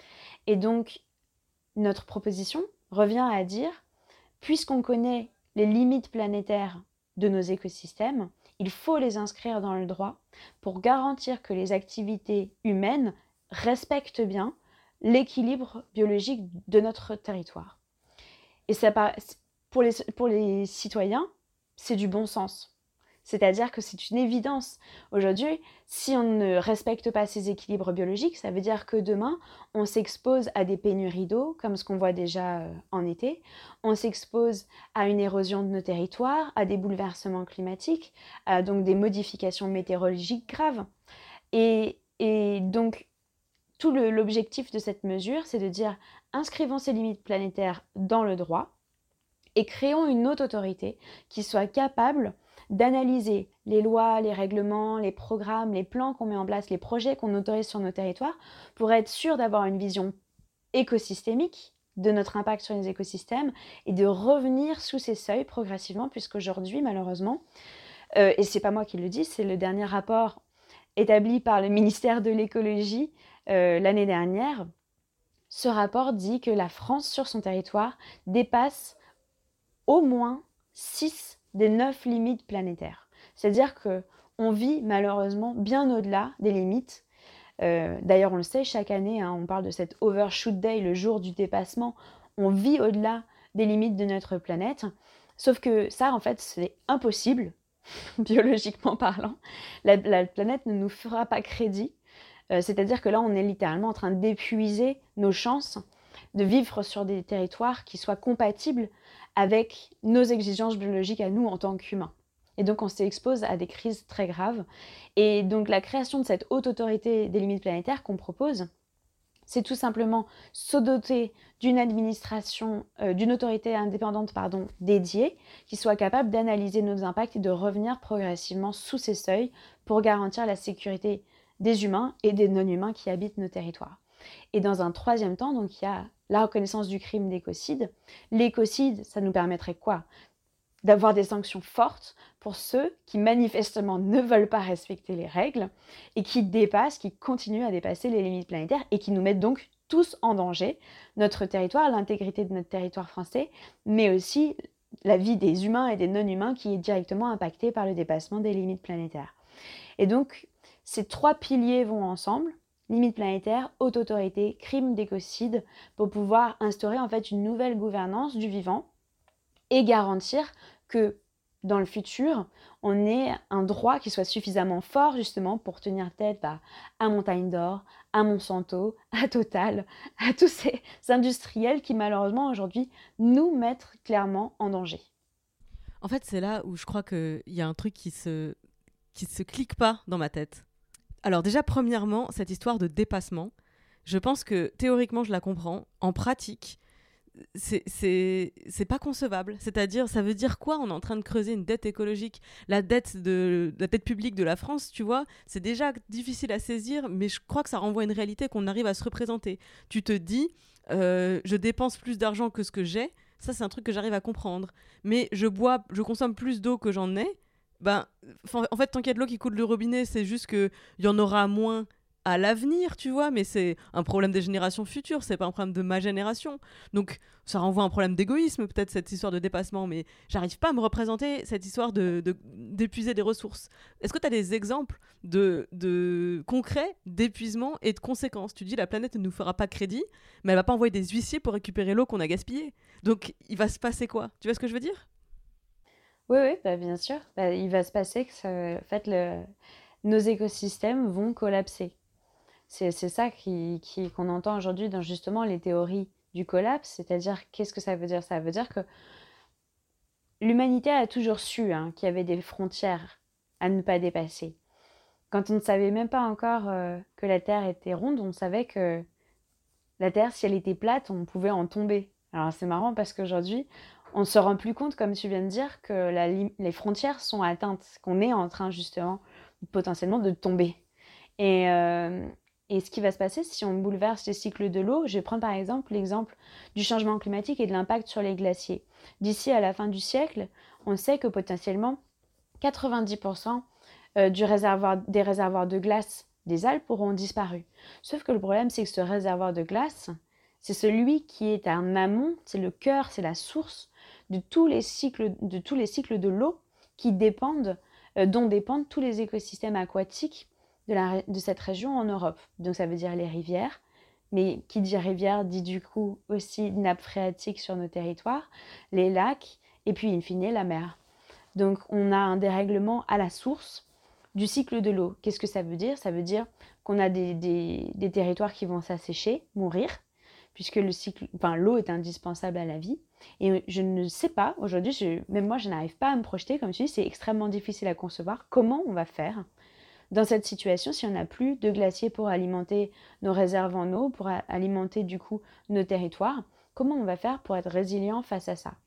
[SPEAKER 12] Et donc, notre proposition revient à dire, puisqu'on connaît les limites planétaires de nos écosystèmes, il faut les inscrire dans le droit pour garantir que les activités humaines respectent bien l'équilibre biologique de notre territoire. Et ça, pour les, pour les citoyens, c'est du bon sens. C'est-à-dire que c'est une évidence. Aujourd'hui, si on ne respecte pas ces équilibres biologiques, ça veut dire que demain, on s'expose à des pénuries d'eau, comme ce qu'on voit déjà en été. On s'expose à une érosion de nos territoires, à des bouleversements climatiques, à donc des modifications météorologiques graves. Et, et donc, tout le, l'objectif de cette mesure, c'est de dire inscrivons ces limites planétaires dans le droit et créons une haute autorité qui soit capable d'analyser les lois, les règlements, les programmes, les plans qu'on met en place, les projets qu'on autorise sur nos territoires pour être sûr d'avoir une vision écosystémique de notre impact sur les écosystèmes et de revenir sous ces seuils progressivement, puisqu'aujourd'hui, malheureusement, euh, et c'est pas moi qui le dis, c'est le dernier rapport établi par le ministère de l'écologie euh, l'année dernière. Ce rapport dit que la France, sur son territoire, dépasse au moins six des neuf limites planétaires. C'est-à-dire qu'on vit malheureusement bien au-delà des limites. Euh, d'ailleurs, on le sait, chaque année, hein, on parle de cet Overshoot Day, le jour du dépassement. On vit au-delà des limites de notre planète. Sauf que ça, en fait, c'est impossible, biologiquement parlant. La, la planète ne nous fera pas crédit. Euh, c'est-à-dire que là, on est littéralement en train d'épuiser nos chances de vivre sur des territoires qui soient compatibles avec nos exigences biologiques à nous en tant qu'humains. Et donc, on s'expose à des crises très graves. Et donc, la création de cette haute autorité des limites planétaires qu'on propose, c'est tout simplement se doter d'une administration, euh, d'une autorité indépendante pardon, dédiée, qui soit capable d'analyser nos impacts et de revenir progressivement sous ces seuils pour garantir la sécurité des humains et des non-humains qui habitent nos territoires. Et dans un troisième temps, donc, il y a la reconnaissance du crime d'écocide. L'écocide, ça nous permettrait quoi ? D'avoir des sanctions fortes pour ceux qui manifestement ne veulent pas respecter les règles et qui dépassent, qui continuent à dépasser les limites planétaires et qui nous mettent donc tous en danger, notre territoire, l'intégrité de notre territoire français, mais aussi la vie des humains et des non-humains qui est directement impactée par le dépassement des limites planétaires. Et donc, ces trois piliers vont ensemble, limites planétaires, haute autorité, crime d'écocide, pour pouvoir instaurer en fait une nouvelle gouvernance du vivant et garantir que dans le futur, on ait un droit qui soit suffisamment fort justement pour tenir tête bah, à Montagne d'Or, à Monsanto, à Total, à tous ces industriels qui malheureusement aujourd'hui nous mettent clairement en danger.
[SPEAKER 2] En fait, c'est là où je crois qu'il y a un truc qui se, qui se clique pas dans ma tête. Alors déjà, premièrement, cette histoire de dépassement, je pense que théoriquement, je la comprends. En pratique, c'est, c'est, c'est pas concevable. C'est-à-dire, ça veut dire quoi? On est en train de creuser une dette écologique. La dette, de, la dette publique de la France, tu vois, c'est déjà difficile à saisir, mais je crois que ça renvoie à une réalité qu'on arrive à se représenter. Tu te dis, euh, je dépense plus d'argent que ce que j'ai. Ça, c'est un truc que j'arrive à comprendre. Mais je bois, je consomme plus d'eau que j'en ai. Ben, en fait, tant qu'il y a de l'eau qui coule du robinet, c'est juste qu'il y en aura moins à l'avenir, tu vois, mais c'est un problème des générations futures, c'est pas un problème de ma génération. Donc, ça renvoie à un problème d'égoïsme, peut-être, cette histoire de dépassement, mais j'arrive pas à me représenter cette histoire de, de, d'épuiser des ressources. Est-ce que tu as des exemples de, de concrets d'épuisement et de conséquences? Tu dis, la planète ne nous fera pas crédit, mais elle va pas envoyer des huissiers pour récupérer l'eau qu'on a gaspillée. Donc, il va se passer quoi? Tu vois ce que je veux dire?
[SPEAKER 12] Oui, oui, bah bien sûr. Bah, il va se passer que ça, en fait, le, nos écosystèmes vont collapser. C'est, c'est ça qui, qui, qu'on entend aujourd'hui dans justement les théories du collapse. C'est-à-dire, qu'est-ce que ça veut dire? Ça veut dire que l'humanité a toujours su hein, qu'il y avait des frontières à ne pas dépasser. Quand on ne savait même pas encore euh, que la Terre était ronde, on savait que la Terre, si elle était plate, on pouvait en tomber. Alors c'est marrant parce qu'aujourd'hui, on ne se rend plus compte, comme tu viens de dire, que la li- les frontières sont atteintes, qu'on est en train justement potentiellement de tomber. Et, euh, et ce qui va se passer si on bouleverse les cycles de l'eau, je vais prendre par exemple l'exemple du changement climatique et de l'impact sur les glaciers. D'ici à la fin du siècle, on sait que potentiellement quatre-vingt-dix pour cent du réservoir, des réservoirs de glace des Alpes auront disparu. Sauf que le problème, c'est que ce réservoir de glace, c'est celui qui est en amont, c'est le cœur, c'est la source de tous les cycles de, tous les cycles de l'eau qui dépendent, euh, dont dépendent tous les écosystèmes aquatiques de, la, de cette région en Europe. Donc ça veut dire les rivières, mais qui dit rivière dit du coup aussi nappe phréatique sur nos territoires, les lacs et puis in fine la mer. Donc on a un dérèglement à la source du cycle de l'eau. Qu'est-ce que ça veut dire? Ça veut dire qu'on a des, des, des territoires qui vont s'assécher, mourir, puisque le cycle, enfin, l'eau est indispensable à la vie. Et je ne sais pas, aujourd'hui, je, même moi, je n'arrive pas à me projeter, comme tu dis, c'est extrêmement difficile à concevoir. Comment on va faire dans cette situation si on n'a plus de glaciers pour alimenter nos réserves en eau, pour a- alimenter du coup nos territoires? Comment on va faire pour être résilient face à ça?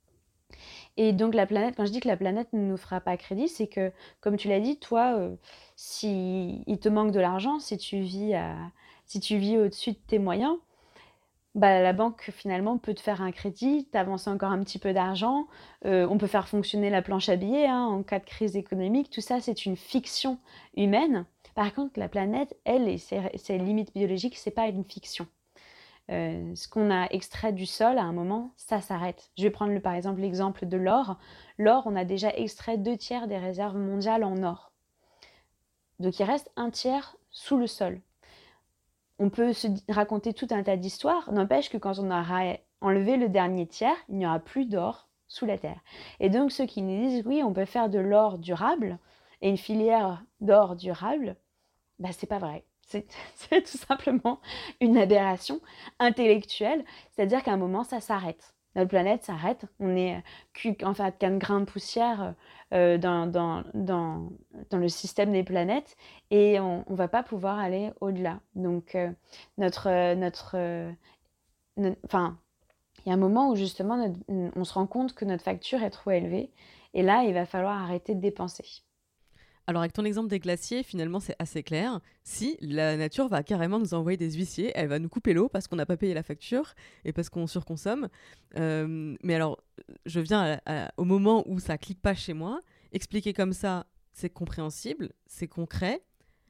[SPEAKER 12] Et donc la planète, quand je dis que la planète ne nous fera pas crédit, c'est que, comme tu l'as dit, toi, euh, si il te manque de l'argent, si tu vis, à, si tu vis au-dessus de tes moyens, bah, la banque finalement peut te faire un crédit, t'avances encore un petit peu d'argent, euh, on peut faire fonctionner la planche à billets hein, en cas de crise économique, tout ça c'est une fiction humaine. Par contre, la planète, elle, et ses, ses limites biologiques, c'est pas une fiction. Euh, ce qu'on a extrait du sol, à un moment, ça s'arrête. Je vais prendre le, par exemple l'exemple de l'or. L'or, on a déjà extrait deux tiers des réserves mondiales en or. Donc il reste un tiers sous le sol. On peut se raconter tout un tas d'histoires, n'empêche que quand on aura enlevé le dernier tiers, il n'y aura plus d'or sous la terre. Et donc ceux qui nous disent oui, on peut faire de l'or durable et une filière d'or durable, bah c'est pas vrai. C'est, c'est tout simplement une aberration intellectuelle, c'est-à-dire qu'à un moment, ça s'arrête. Notre planète s'arrête, on est en fait qu'un grain de poussière euh, dans, dans, dans, dans le système des planètes et on ne va pas pouvoir aller au-delà. Donc, euh, notre, notre, euh, notre, enfin, il y a un moment où justement, notre, on se rend compte que notre facture est trop élevée et là, il va falloir arrêter de dépenser.
[SPEAKER 2] Alors avec ton exemple des glaciers, finalement c'est assez clair. Si la nature va carrément nous envoyer des huissiers, elle va nous couper l'eau parce qu'on n'a pas payé la facture et parce qu'on surconsomme. Euh, mais alors, je viens à, à, au moment où ça clique pas chez moi. Expliquer comme ça, c'est compréhensible, c'est concret.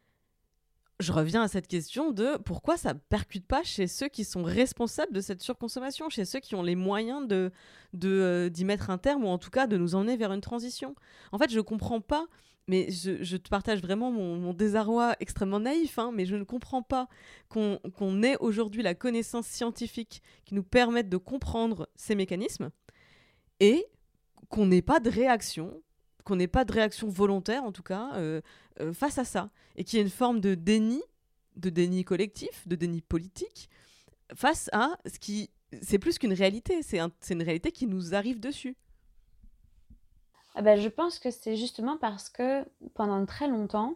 [SPEAKER 2] Je reviens à cette question de pourquoi ça ne percute pas chez ceux qui sont responsables de cette surconsommation, chez ceux qui ont les moyens de, de, euh, d'y mettre un terme ou en tout cas de nous emmener vers une transition. En fait, je ne comprends pas. Mais je, je te partage vraiment mon, mon désarroi extrêmement naïf, hein, mais je ne comprends pas qu'on, qu'on ait aujourd'hui la connaissance scientifique qui nous permette de comprendre ces mécanismes et qu'on n'ait pas de réaction, qu'on n'ait pas de réaction volontaire en tout cas, euh, euh, face à ça. Et qu'il y ait une forme de déni, de déni collectif, de déni politique, face à ce qui... C'est plus qu'une réalité, c'est, un, c'est une réalité qui nous arrive dessus.
[SPEAKER 12] Ah ben, je pense que c'est justement parce que pendant très longtemps,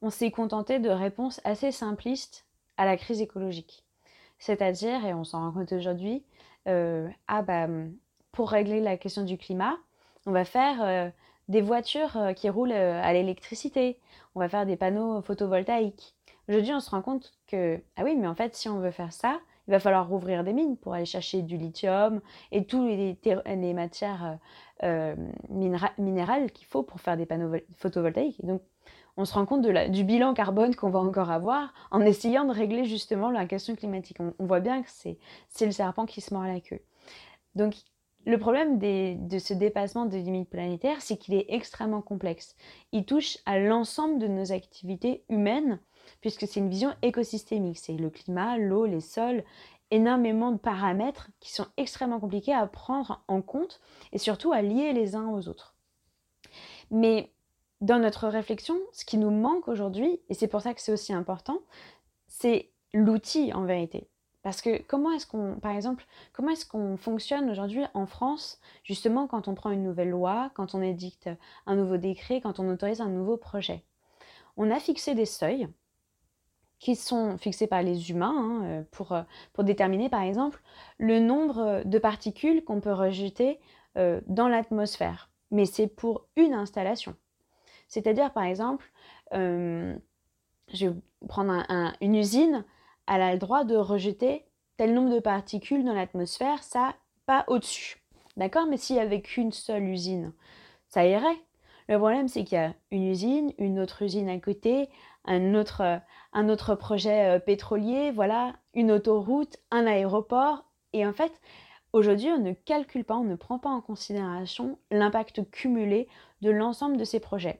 [SPEAKER 12] on s'est contenté de réponses assez simplistes à la crise écologique. C'est-à-dire, et on s'en rend compte aujourd'hui, euh, ah bah, pour régler la question du climat, on va faire euh, des voitures euh, qui roulent euh, à l'électricité, on va faire des panneaux photovoltaïques. Aujourd'hui, on se rend compte que, ah oui, mais en fait, si on veut faire ça, il va falloir rouvrir des mines pour aller chercher du lithium et toutes les, les matières euh, minera- minérales qu'il faut pour faire des panneaux vol- photovoltaïques. Et donc, on se rend compte de la, du bilan carbone qu'on va encore avoir en essayant de régler justement la question climatique. On, on voit bien que c'est, c'est le serpent qui se mord la queue. Donc, le problème des, de ce dépassement des limites planétaires, c'est qu'il est extrêmement complexe. Il touche à l'ensemble de nos activités humaines, puisque c'est une vision écosystémique. C'est le climat, l'eau, les sols, énormément de paramètres qui sont extrêmement compliqués à prendre en compte et surtout à lier les uns aux autres. Mais dans notre réflexion, ce qui nous manque aujourd'hui, et c'est pour ça que c'est aussi important, c'est l'outil en vérité. Parce que comment est-ce qu'on, par exemple, comment est-ce qu'on fonctionne aujourd'hui en France, justement quand on prend une nouvelle loi, quand on édicte un nouveau décret, quand on autorise un nouveau projet? On a fixé des seuils qui sont fixés par les humains hein, pour, pour déterminer par exemple le nombre de particules qu'on peut rejeter euh, dans l'atmosphère. Mais c'est pour une installation. C'est-à-dire par exemple, euh, je vais prendre un, un, une usine, elle a le droit de rejeter tel nombre de particules dans l'atmosphère, ça pas au-dessus. D'accord? Mais s'il n'y avait qu'une seule usine, ça irait. Le problème, c'est qu'il y a une usine, une autre usine à côté, un autre, un autre projet pétrolier, voilà, une autoroute, un aéroport. Et en fait, aujourd'hui, on ne calcule pas, on ne prend pas en considération l'impact cumulé de l'ensemble de ces projets.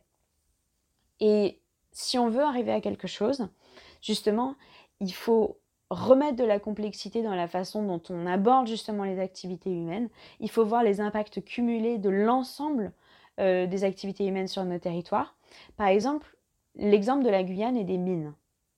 [SPEAKER 12] Et si on veut arriver à quelque chose, justement, il faut remettre de la complexité dans la façon dont on aborde justement les activités humaines. Il faut voir les impacts cumulés de l'ensemble euh, des activités humaines sur nos territoires. Par exemple, l'exemple de la Guyane et des mines.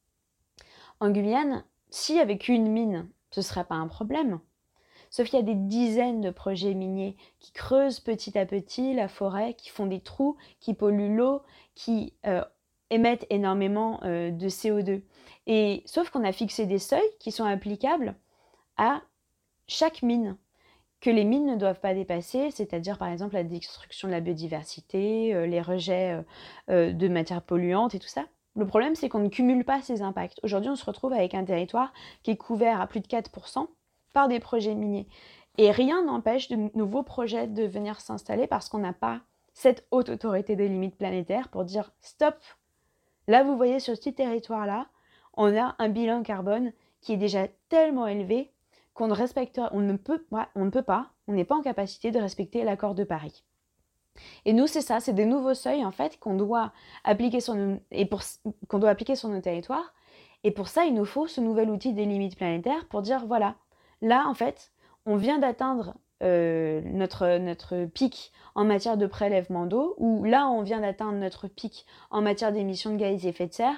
[SPEAKER 12] En Guyane, s'il n'y avait qu'une mine, ce ne serait pas un problème. Sauf qu'il y a des dizaines de projets miniers qui creusent petit à petit la forêt, qui font des trous, qui polluent l'eau, qui euh, émettent énormément euh, de C O deux. Et, sauf qu'on a fixé des seuils qui sont applicables à chaque mine, que les mines ne doivent pas dépasser, c'est-à-dire par exemple la destruction de la biodiversité, euh, les rejets euh, euh, de matières polluantes et tout ça. Le problème, c'est qu'on ne cumule pas ces impacts. Aujourd'hui, on se retrouve avec un territoire qui est couvert à plus de quatre pour cent par des projets miniers. Et rien n'empêche de nouveaux projets de venir s'installer parce qu'on n'a pas cette haute autorité des limites planétaires pour dire « stop ». Là, vous voyez, sur ce petit territoire-là, on a un bilan carbone qui est déjà tellement élevé qu'on ne respecte, on ne peut, ouais, on ne peut pas, on n'est pas en capacité de respecter l'accord de Paris. Et nous, c'est ça, c'est des nouveaux seuils en fait qu'on doit appliquer sur nos, et pour, qu'on doit appliquer sur nos territoires. Et pour ça, il nous faut ce nouvel outil des limites planétaires pour dire voilà, là en fait, on vient d'atteindre euh, notre, notre pic en matière de prélèvement d'eau, ou là on vient d'atteindre notre pic en matière d'émissions de gaz à effet de serre.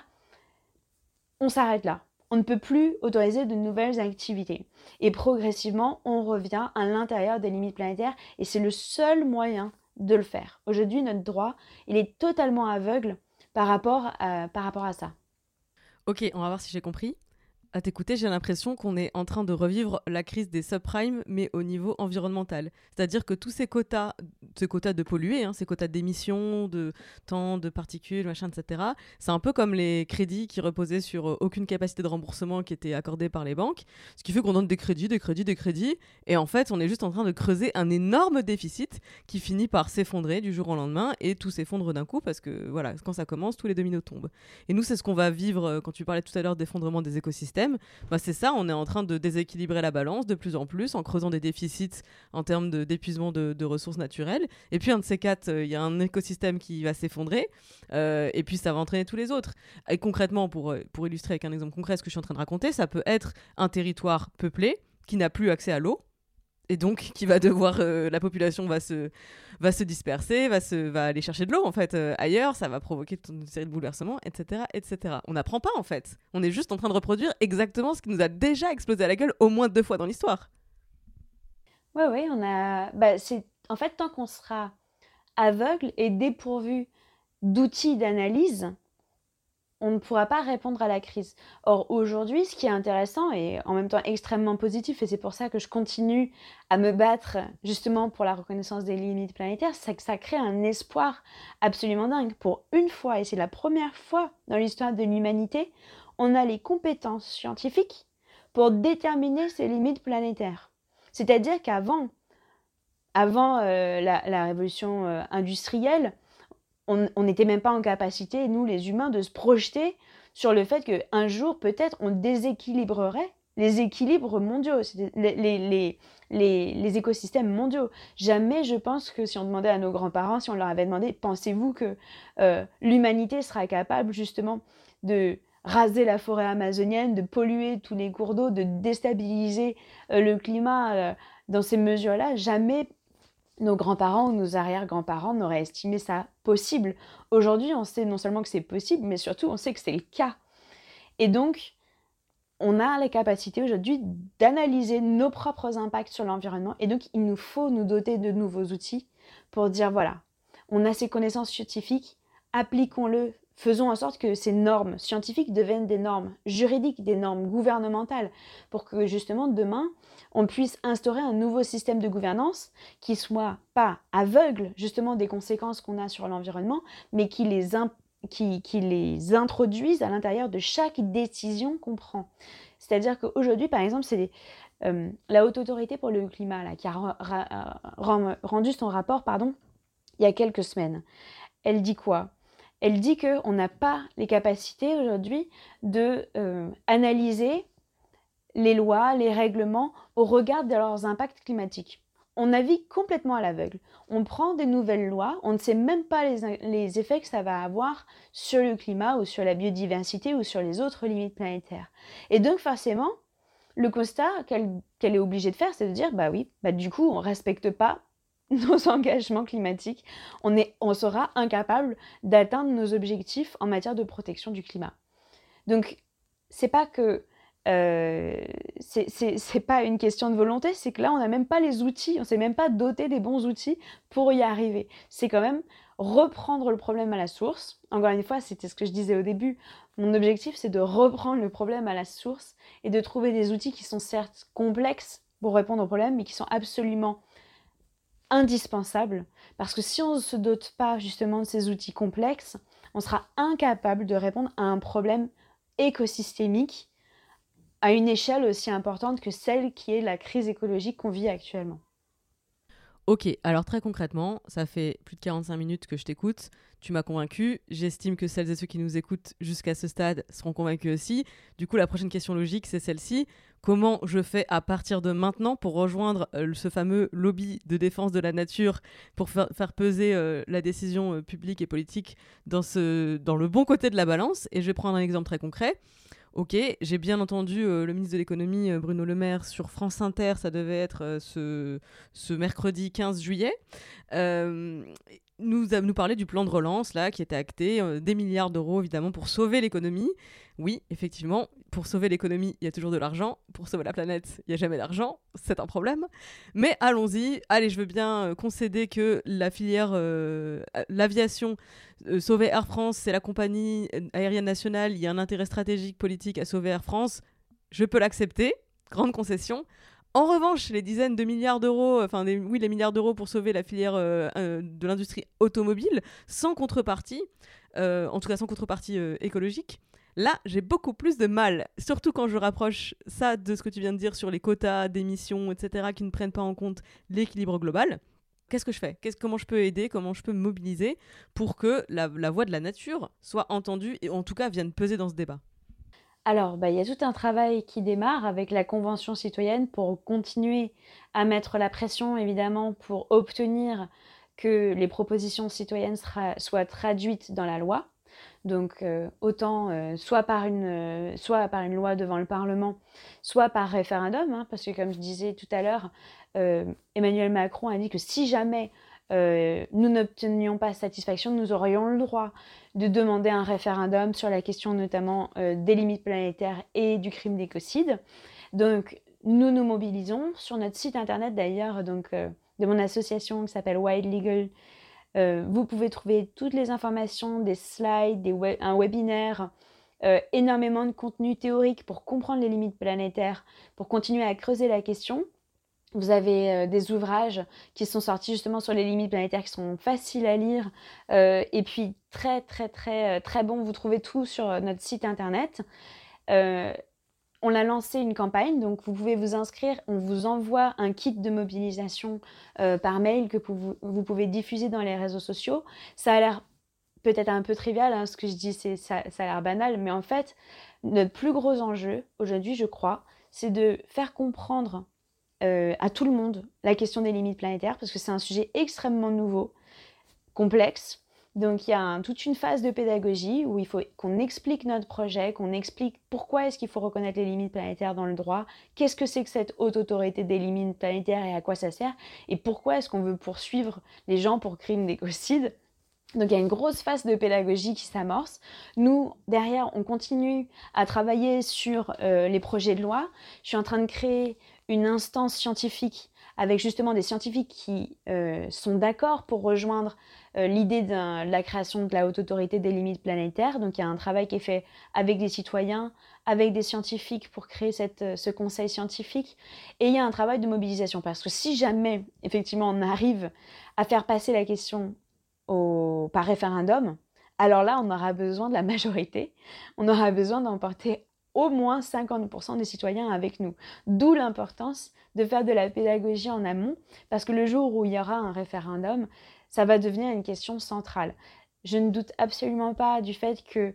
[SPEAKER 12] On s'arrête là. On ne peut plus autoriser de nouvelles activités. Et progressivement, on revient à l'intérieur des limites planétaires et c'est le seul moyen de le faire. Aujourd'hui, notre droit, il est totalement aveugle par rapport à, par rapport à ça.
[SPEAKER 2] Ok, on va voir si j'ai compris. À t'écouter, j'ai l'impression qu'on est en train de revivre la crise des subprimes, mais au niveau environnemental. C'est-à-dire que tous ces quotas, ces quotas de polluer, hein, ces quotas d'émissions, de temps, de particules, machin, et cetera, c'est un peu comme les crédits qui reposaient sur euh, aucune capacité de remboursement qui était accordée par les banques, ce qui fait qu'on donne des crédits, des crédits, des crédits, et en fait, on est juste en train de creuser un énorme déficit qui finit par s'effondrer du jour au lendemain, et tout s'effondre d'un coup, parce que voilà, quand ça commence, tous les dominos tombent. Et nous, c'est ce qu'on va vivre, euh, quand tu parlais tout à l'heure d'effondrement des écosystèmes. Bah c'est ça, on est en train de déséquilibrer la balance de plus en plus en creusant des déficits en termes de, d'épuisement de, de ressources naturelles. Et puis un de ces quatre, il euh, y a un écosystème qui va s'effondrer euh, et puis ça va entraîner tous les autres. Et concrètement, pour, pour illustrer avec un exemple concret ce que je suis en train de raconter, ça peut être un territoire peuplé qui n'a plus accès à l'eau. Et donc, qui va devoir, euh, la population va se, va se disperser, va, se, va aller chercher de l'eau en fait euh, ailleurs, ça va provoquer toute une série de bouleversements, et cetera, et cetera. On n'apprend pas en fait. On est juste en train de reproduire exactement ce qui nous a déjà explosé à la gueule au moins deux fois dans l'histoire.
[SPEAKER 12] Oui, oui, on a. Bah, c'est en fait tant qu'on sera aveugle et dépourvu d'outils d'analyse, on ne pourra pas répondre à la crise. Or, aujourd'hui, ce qui est intéressant et en même temps extrêmement positif, et c'est pour ça que je continue à me battre justement pour la reconnaissance des limites planétaires, c'est que ça crée un espoir absolument dingue. Pour une fois, et c'est la première fois dans l'histoire de l'humanité, on a les compétences scientifiques pour déterminer ces limites planétaires. C'est-à-dire qu'avant, avant euh, la, la révolution euh, industrielle, on n'était même pas en capacité, nous les humains, de se projeter sur le fait qu'un jour, peut-être, on déséquilibrerait les équilibres mondiaux, les, les, les, les, les écosystèmes mondiaux. Jamais, je pense que si on demandait à nos grands-parents, si on leur avait demandé, pensez-vous que euh, l'humanité sera capable justement de raser la forêt amazonienne, de polluer tous les cours d'eau, de déstabiliser euh, le climat euh, dans ces mesures-là? Jamais nos grands-parents ou nos arrière-grands-parents n'auraient estimé ça possible. Aujourd'hui, on sait non seulement que c'est possible, mais surtout, on sait que c'est le cas. Et donc, on a la capacité aujourd'hui d'analyser nos propres impacts sur l'environnement. Et donc, il nous faut nous doter de nouveaux outils pour dire, voilà, on a ces connaissances scientifiques, appliquons-le, faisons en sorte que ces normes scientifiques deviennent des normes juridiques, des normes gouvernementales, pour que justement demain, on puisse instaurer un nouveau système de gouvernance qui soit pas aveugle justement des conséquences qu'on a sur l'environnement, mais qui les, in- qui, qui les introduise à l'intérieur de chaque décision qu'on prend. C'est-à-dire qu'aujourd'hui, par exemple, c'est les, euh, la Haute Autorité pour le climat là, qui a ra- ra- ra- rendu son rapport pardon, il y a quelques semaines. Elle dit quoi ? Elle dit qu'on n'a pas les capacités aujourd'hui de euh, analyser les lois, les règlements au regard de leurs impacts climatiques. On navigue complètement à l'aveugle. On prend des nouvelles lois, on ne sait même pas les, les effets que ça va avoir sur le climat ou sur la biodiversité ou sur les autres limites planétaires. Et donc forcément, le constat qu'elle, qu'elle est obligée de faire, c'est de dire, bah oui, bah du coup, on ne respecte pas nos engagements climatiques, on, est, on sera incapable d'atteindre nos objectifs en matière de protection du climat. Donc, c'est pas que euh, c'est, c'est, c'est pas une question de volonté, c'est que là, on n'a même pas les outils, on ne s'est même pas doté des bons outils pour y arriver. C'est quand même reprendre le problème à la source. Encore une fois, c'était ce que je disais au début. Mon objectif, c'est de reprendre le problème à la source et de trouver des outils qui sont certes complexes pour répondre au problème, mais qui sont absolument indispensable, parce que si on ne se dote pas justement de ces outils complexes, on sera incapable de répondre à un problème écosystémique à une échelle aussi importante que celle qui est la crise écologique qu'on vit actuellement.
[SPEAKER 2] Ok, alors très concrètement, ça fait plus de quarante-cinq minutes que je t'écoute, tu m'as convaincu, j'estime que celles et ceux qui nous écoutent jusqu'à ce stade seront convaincus aussi. Du coup, la prochaine question logique, c'est celle-ci. Comment je fais à partir de maintenant pour rejoindre euh, ce fameux lobby de défense de la nature, pour fa- faire peser euh, la décision euh, publique et politique dans, ce, dans le bon côté de la balance? Et je vais prendre un exemple très concret. Ok, j'ai bien entendu euh, le ministre de l'économie euh, Bruno Le Maire sur France Inter, ça devait être euh, ce, ce mercredi quinze juillet, euh, nous, nous parler du plan de relance là, qui était acté, euh, des milliards d'euros évidemment pour sauver l'économie. Oui, effectivement, pour sauver l'économie, il y a toujours de l'argent. Pour sauver la planète, il n'y a jamais d'argent. C'est un problème. Mais allons-y. Allez, je veux bien concéder que la filière, euh, l'aviation, euh, sauver Air France, c'est la compagnie aérienne nationale. Il y a un intérêt stratégique, politique à sauver Air France. Je peux l'accepter. Grande concession. En revanche, les dizaines de milliards d'euros, enfin, des, oui, les milliards d'euros pour sauver la filière euh, euh, de l'industrie automobile, sans contrepartie, euh, en tout cas sans contrepartie euh, écologique, là, j'ai beaucoup plus de mal, surtout quand je rapproche ça de ce que tu viens de dire sur les quotas d'émissions, et cetera, qui ne prennent pas en compte l'équilibre global. Qu'est-ce que je fais ? Qu'est-ce, Comment je peux aider ? Comment je peux me mobiliser pour que la, la voix de la nature soit entendue et en tout cas vienne peser dans ce débat ?
[SPEAKER 12] Alors, bah, y a tout un travail qui démarre avec la Convention citoyenne pour continuer à mettre la pression, évidemment, pour obtenir que les propositions citoyennes sera, soient traduites dans la loi. Donc, euh, autant euh, soit, par une, euh, soit par une loi devant le Parlement, soit par référendum, hein, parce que comme je disais tout à l'heure, euh, Emmanuel Macron a dit que si jamais euh, nous n'obtenions pas satisfaction, nous aurions le droit de demander un référendum sur la question notamment euh, des limites planétaires et du crime d'écocide. Donc, nous nous mobilisons sur notre site internet d'ailleurs, donc, euh, de mon association qui s'appelle Wild Legal. Euh, vous pouvez trouver toutes les informations, des slides, des web- un webinaire, euh, énormément de contenu théorique pour comprendre les limites planétaires, pour continuer à creuser la question. Vous avez euh, des ouvrages qui sont sortis justement sur les limites planétaires qui sont faciles à lire euh, et puis très très très très bons. Vous trouvez tout sur notre site internet. Euh, on a lancé une campagne, donc vous pouvez vous inscrire. On vous envoie un kit de mobilisation euh, par mail que vous, vous pouvez diffuser dans les réseaux sociaux. Ça a l'air peut-être un peu trivial, hein, ce que je dis, c'est, ça, ça a l'air banal, mais en fait, notre plus gros enjeu aujourd'hui, je crois, c'est de faire comprendre Euh, à tout le monde la question des limites planétaires parce que c'est un sujet extrêmement nouveau, complexe. Donc il y a un, toute une phase de pédagogie où il faut qu'on explique notre projet, qu'on explique pourquoi est-ce qu'il faut reconnaître les limites planétaires dans le droit, qu'est-ce que c'est que cette haute autorité des limites planétaires et à quoi ça sert, et pourquoi est-ce qu'on veut poursuivre les gens pour crimes d'écocide. Donc il y a une grosse phase de pédagogie qui s'amorce. Nous, derrière, on continue à travailler sur euh, les projets de loi. Je suis en train de créer une instance scientifique avec justement des scientifiques qui euh, sont d'accord pour rejoindre euh, l'idée de la création de la haute autorité des limites planétaires. Donc il y a un travail qui est fait avec des citoyens, avec des scientifiques pour créer cette, ce conseil scientifique. Et il y a un travail de mobilisation parce que si jamais, effectivement, on arrive à faire passer la question Au, par référendum, alors là, on aura besoin de la majorité. On aura besoin d'emporter au moins cinquante pour cent des citoyens avec nous. D'où l'importance de faire de la pédagogie en amont, parce que le jour où il y aura un référendum, ça va devenir une question centrale. Je ne doute absolument pas du fait que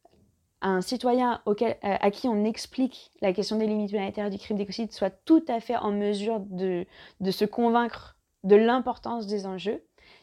[SPEAKER 12] un citoyen auquel, à qui on explique la question des limites planétaires du crime d'écocide soit tout à fait en mesure de, de se convaincre de l'importance des enjeux.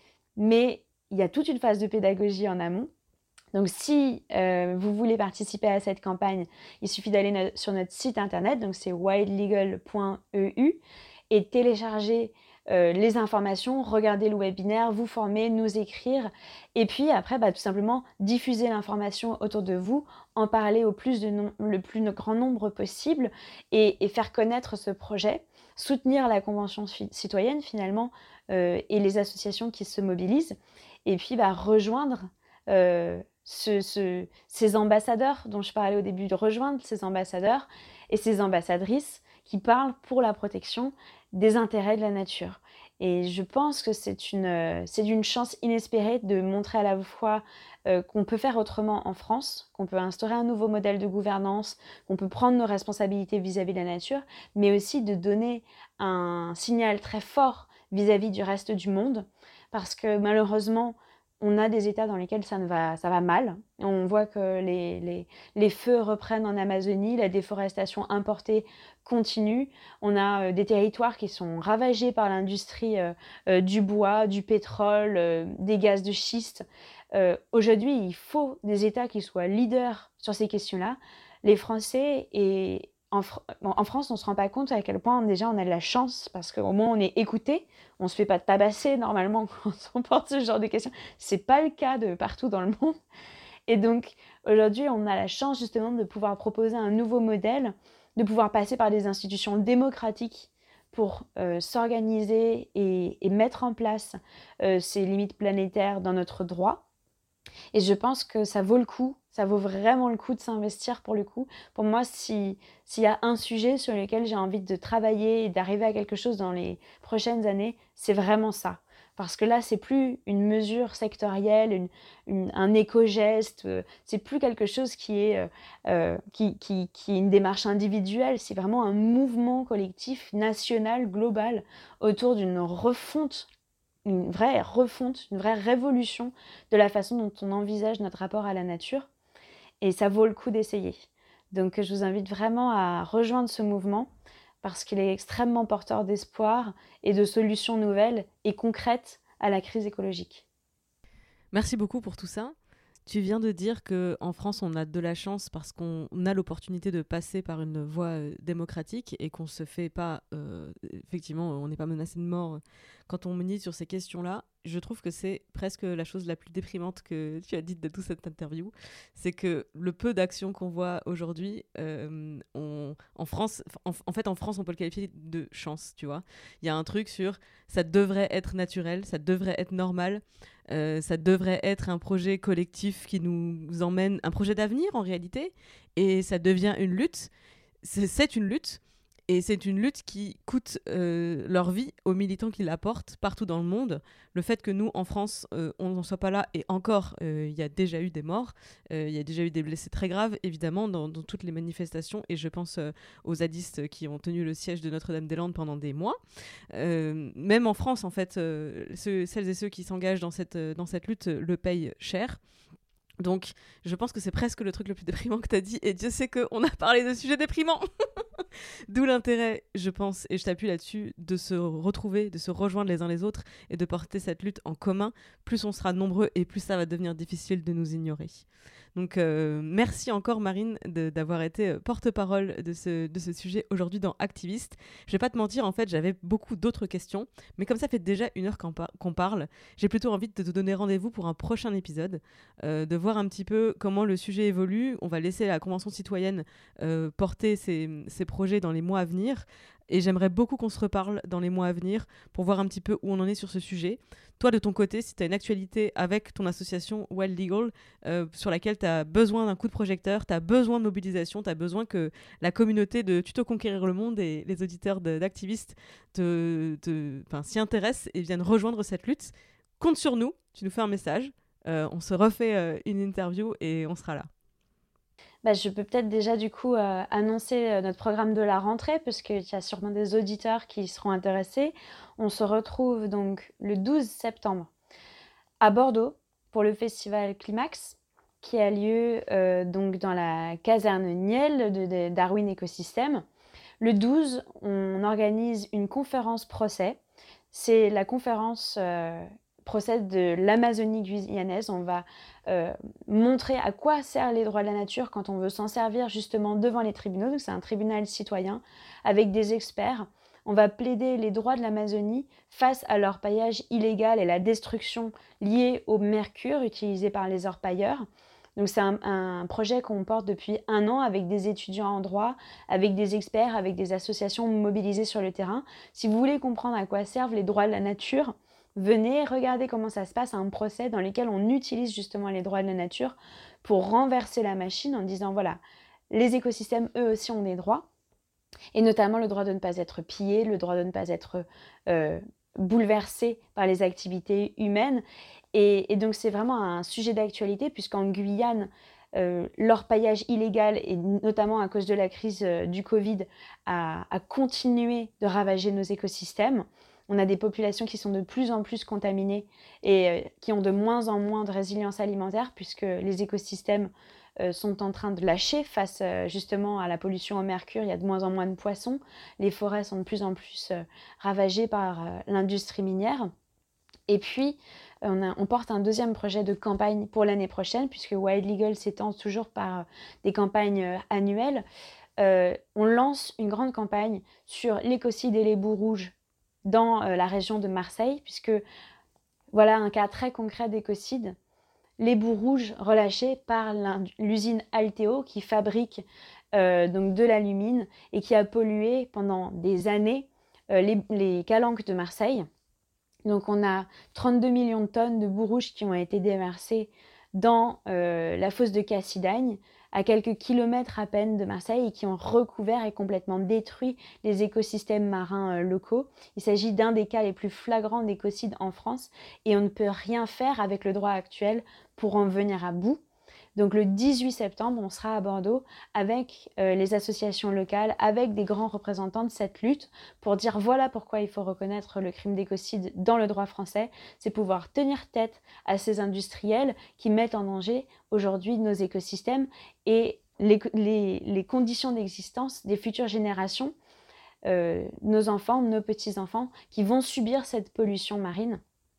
[SPEAKER 12] Mais il y a toute une phase de pédagogie en amont. Donc si euh, vous voulez participer à cette campagne, il suffit d'aller no- sur notre site internet, donc c'est wild legal point e u, et télécharger euh, les informations, regarder le webinaire, vous former, nous écrire, et puis après, bah, tout simplement diffuser l'information autour de vous, en parler au plus de nom- le plus grand nombre possible, et, et faire connaître ce projet, soutenir la Convention fi- citoyenne finalement, euh, et les associations qui se mobilisent, et puis bah, rejoindre euh, ce, ce, ces ambassadeurs dont je parlais au début, de rejoindre ces ambassadeurs et ces ambassadrices qui parlent pour la protection des intérêts de la nature. Et je pense que c'est une, c'est une chance inespérée de montrer à la fois euh, qu'on peut faire autrement en France, qu'on peut instaurer un nouveau modèle de gouvernance, qu'on peut prendre nos responsabilités vis-à-vis de la nature, mais aussi de donner un signal très fort vis-à-vis du reste du monde, parce que malheureusement, on a des États dans lesquels ça, ne va, ça va mal. On voit que les, les, les feux reprennent en Amazonie, la déforestation importée continue. On a euh, des territoires qui sont ravagés par l'industrie euh, euh, du bois, du pétrole, euh, des gaz de schiste. Euh, aujourd'hui, il faut des États qui soient leaders sur ces questions-là. Les Français et En, Fr- en France, on ne se rend pas compte à quel point déjà on a de la chance parce qu'au moins on est écouté, on ne se fait pas tabasser normalement quand on porte ce genre de questions. Ce n'est pas le cas de partout dans le monde. Et donc aujourd'hui, on a la chance justement de pouvoir proposer un nouveau modèle, de pouvoir passer par des institutions démocratiques pour euh, s'organiser et, et mettre en place euh, ces limites planétaires dans notre droit. Et je pense que ça vaut le coup, ça vaut vraiment le coup de s'investir pour le coup. Pour moi, si, s'il y a un sujet sur lequel j'ai envie de travailler et d'arriver à quelque chose dans les prochaines années, c'est vraiment ça. Parce que là, c'est plus une mesure sectorielle, une, une, un éco-geste, euh, c'est plus quelque chose qui est, euh, euh, qui, qui, qui est une démarche individuelle, c'est vraiment un mouvement collectif, national, global, autour d'une refonte une vraie refonte, une vraie révolution de la façon dont on envisage notre rapport à la nature. Et ça vaut le coup d'essayer. Donc je vous invite vraiment à rejoindre ce mouvement parce qu'il est extrêmement porteur d'espoir et de solutions nouvelles et concrètes à la crise écologique.
[SPEAKER 2] Merci beaucoup pour tout ça. Tu viens de dire qu'en France, on a de la chance parce qu'on a l'opportunité de passer par une voie euh, démocratique et qu'on se fait pas, euh, effectivement, on n'est pas menacé de mort quand on milite sur ces questions-là. je trouve que c'est presque la chose la plus déprimante que tu as dite de toute cette interview. C'est que le peu d'actions qu'on voit aujourd'hui, euh, on, en France, en, en fait, en France, on peut le qualifier de chance, tu vois. Il y a un truc sur ça devrait être naturel, ça devrait être normal, euh, ça devrait être un projet collectif qui nous emmène, un projet d'avenir en réalité, et ça devient une lutte. C'est, c'est une lutte. Et c'est une lutte qui coûte euh, leur vie aux militants qui la portent partout dans le monde. Le fait que nous, en France, euh, on n'en soit pas là, et encore, il euh, y a déjà eu des morts, il euh, y a déjà eu des blessés très graves, évidemment, dans, dans toutes les manifestations. Et je pense euh, aux zadistes qui ont tenu le siège de Notre-Dame-des-Landes pendant des mois. Euh, même en France, en fait, euh, ceux, celles et ceux qui s'engagent dans cette, dans cette lutte euh, le payent cher. Donc, je pense que c'est presque le truc le plus déprimant que tu as dit, et Dieu sait qu'on a parlé de sujets déprimants. D'où l'intérêt, je pense, et je t'appuie là-dessus, de se retrouver, de se rejoindre les uns les autres et de porter cette lutte en commun. Plus on sera nombreux et plus ça va devenir difficile de nous ignorer. Donc, euh, merci encore, Marine, de, d'avoir été porte-parole de ce, de ce sujet aujourd'hui dans Activiste. Je vais pas te mentir, en fait, j'avais beaucoup d'autres questions, mais comme ça fait déjà une heure qu'on, par- qu'on parle, j'ai plutôt envie de te donner rendez-vous pour un prochain épisode, euh, de voir un petit peu comment le sujet évolue. On va laisser la Convention citoyenne euh, porter ses, ses projets dans les mois à venir. Et j'aimerais beaucoup qu'on se reparle dans les mois à venir pour voir un petit peu où on en est sur ce sujet. Toi, de ton côté, si tu as une actualité avec ton association Wild Legal euh, sur laquelle tu as besoin d'un coup de projecteur, tu as besoin de mobilisation, tu as besoin que la communauté de Tuto Conquérir le Monde et les auditeurs de, d'activistes te, te, s'y intéressent et viennent rejoindre cette lutte, compte sur nous, tu nous fais un message, euh, on se refait euh, une interview et on sera là.
[SPEAKER 12] Bah, je peux peut-être déjà du coup euh, annoncer euh, notre programme de la rentrée parce qu'il y a sûrement des auditeurs qui seront intéressés. On se retrouve donc le douze septembre à Bordeaux pour le festival Climax qui a lieu euh, donc dans la caserne Niel de, de Darwin Écosystème. Le douze, on organise une conférence procès. C'est la conférence euh, procès de l'Amazonie guyanaise. On va euh, montrer à quoi servent les droits de la nature quand on veut s'en servir justement devant les tribunaux. Donc c'est un tribunal citoyen avec des experts. On va plaider les droits de l'Amazonie face à l'orpaillage illégal et la destruction liée au mercure utilisé par les orpailleurs. Donc c'est un, un projet qu'on porte depuis un an avec des étudiants en droit, avec des experts, avec des associations mobilisées sur le terrain. Si vous voulez comprendre à quoi servent les droits de la nature, venez regarder comment ça se passe à un procès dans lequel on utilise justement les droits de la nature pour renverser la machine en disant voilà, les écosystèmes eux aussi ont des droits, et notamment le droit de ne pas être pillé, le droit de ne pas être euh, bouleversé par les activités humaines. Et, et donc c'est vraiment un sujet d'actualité puisqu'en Guyane, euh, l'orpaillage illégal, et notamment à cause de la crise euh, du Covid, a, a continué de ravager nos écosystèmes. On a des populations qui sont de plus en plus contaminées et euh, qui ont de moins en moins de résilience alimentaire puisque les écosystèmes euh, sont en train de lâcher face euh, justement à la pollution au mercure. Il y a de moins en moins de poissons. Les forêts sont de plus en plus euh, ravagées par euh, l'industrie minière. Et puis, on, a, on porte un deuxième projet de campagne pour l'année prochaine puisque Wild Legal s'étend toujours par euh, des campagnes euh, annuelles. Euh, on lance une grande campagne sur l'écocide et les boues rouges dans euh, la région de Marseille, puisque voilà un cas très concret d'écocide. Les boues rouges relâchées par l'usine Alteo qui fabrique euh, donc de l'alumine et qui a pollué pendant des années euh, les, les calanques de Marseille. Donc on a trente-deux millions de tonnes de boues rouges qui ont été déversées dans euh, la fosse de Cassidagne, à quelques kilomètres à peine de Marseille, et qui ont recouvert et complètement détruit les écosystèmes marins euh, locaux. Il s'agit d'un des cas les plus flagrants d'écocide en France et on ne peut rien faire avec le droit actuel pour en venir à bout. Donc le dix-huit septembre, on sera à Bordeaux avec euh, les associations locales, avec des grands représentants de cette lutte pour dire voilà pourquoi il faut reconnaître le crime d'écocide dans le droit français. C'est pouvoir tenir tête à ces industriels qui mettent en danger aujourd'hui nos écosystèmes et les, les, les conditions d'existence des futures générations, euh, nos enfants, nos petits-enfants qui vont subir cette pollution marine.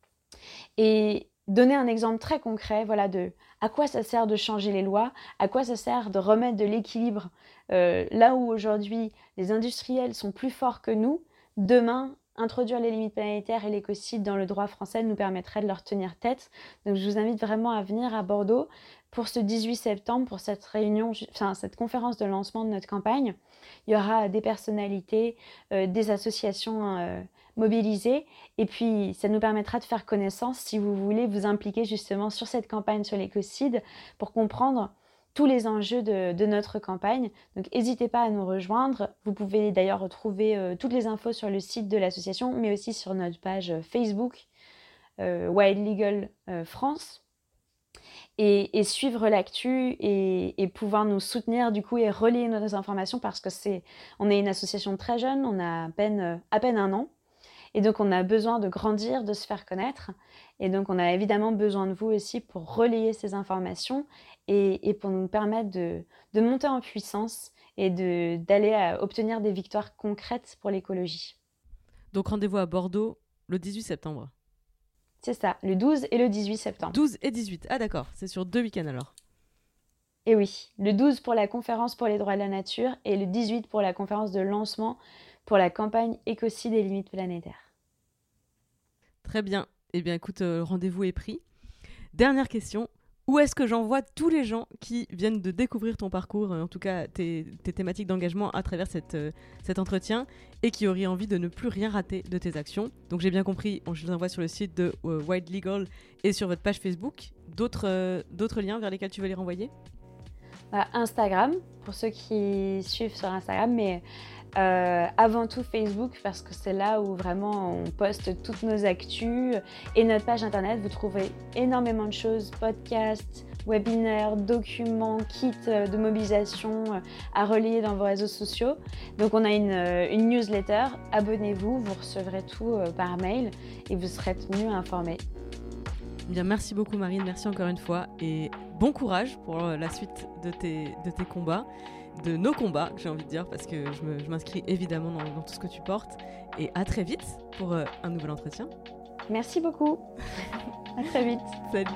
[SPEAKER 12] Et donner un exemple très concret, voilà, de à quoi ça sert de changer les lois, à quoi ça sert de remettre de l'équilibre. Euh, là où aujourd'hui les industriels sont plus forts que nous, demain introduire les limites planétaires et l'écocide dans le droit français nous permettrait de leur tenir tête. Donc je vous invite vraiment à venir à Bordeaux pour ce dix-huit septembre, pour cette réunion, enfin cette conférence de lancement de notre campagne. Il y aura des personnalités, euh, des associations euh, mobilisées, et puis ça nous permettra de faire connaissance si vous voulez vous impliquer justement sur cette campagne sur l'écocide pour comprendre tous les enjeux de, de notre campagne. Donc n'hésitez pas à nous rejoindre. Vous pouvez d'ailleurs retrouver euh, toutes les infos sur le site de l'association, mais aussi sur notre page Facebook euh, Wild Legal euh, France. Et, et suivre l'actu et, et pouvoir nous soutenir du coup et relayer nos informations parce que c'est, on est une association très jeune, on a à peine, à peine un an et donc on a besoin de grandir, de se faire connaître et donc on a évidemment besoin de vous aussi pour relayer ces informations et, et pour nous permettre de, de monter en puissance et de, d'aller à obtenir des victoires concrètes pour l'écologie.
[SPEAKER 2] Donc rendez-vous à Bordeaux le dix-huit septembre.
[SPEAKER 12] C'est ça, le douze et le dix-huit septembre.
[SPEAKER 2] douze et dix-huit, ah d'accord, c'est sur deux week-ends alors.
[SPEAKER 12] Et oui, le douze pour la conférence pour les droits de la nature et le dix-huit pour la conférence de lancement pour la campagne écocide et limites planétaires.
[SPEAKER 2] Très bien, eh bien écoute, euh, le rendez-vous est pris. Dernière question, où est-ce que j'envoie tous les gens qui viennent de découvrir ton parcours, en tout cas tes, tes thématiques d'engagement à travers cette, euh, cet entretien et qui auraient envie de ne plus rien rater de tes actions? Donc j'ai bien compris, je les envoie sur le site de euh, Wild Legal et sur votre page Facebook. D'autres, euh, d'autres liens vers lesquels tu veux les renvoyer?
[SPEAKER 12] Bah, Instagram, pour ceux qui suivent sur Instagram, mais euh, avant tout Facebook, parce que c'est là où vraiment on poste toutes nos actus. Et notre page internet, vous trouverez énormément de choses, podcasts, webinaires, documents, kits de mobilisation à relayer dans vos réseaux sociaux. Donc on a une, une newsletter, abonnez-vous, vous recevrez tout par mail et vous serez tenus informés.
[SPEAKER 2] Bien, merci beaucoup Marine, merci encore une fois et bon courage pour la suite de tes, de tes combats, de nos combats j'ai envie de dire parce que je, me, je m'inscris évidemment dans, dans tout ce que tu portes et à très vite pour euh, un nouvel entretien.
[SPEAKER 12] Merci beaucoup, à très vite.
[SPEAKER 2] Salut.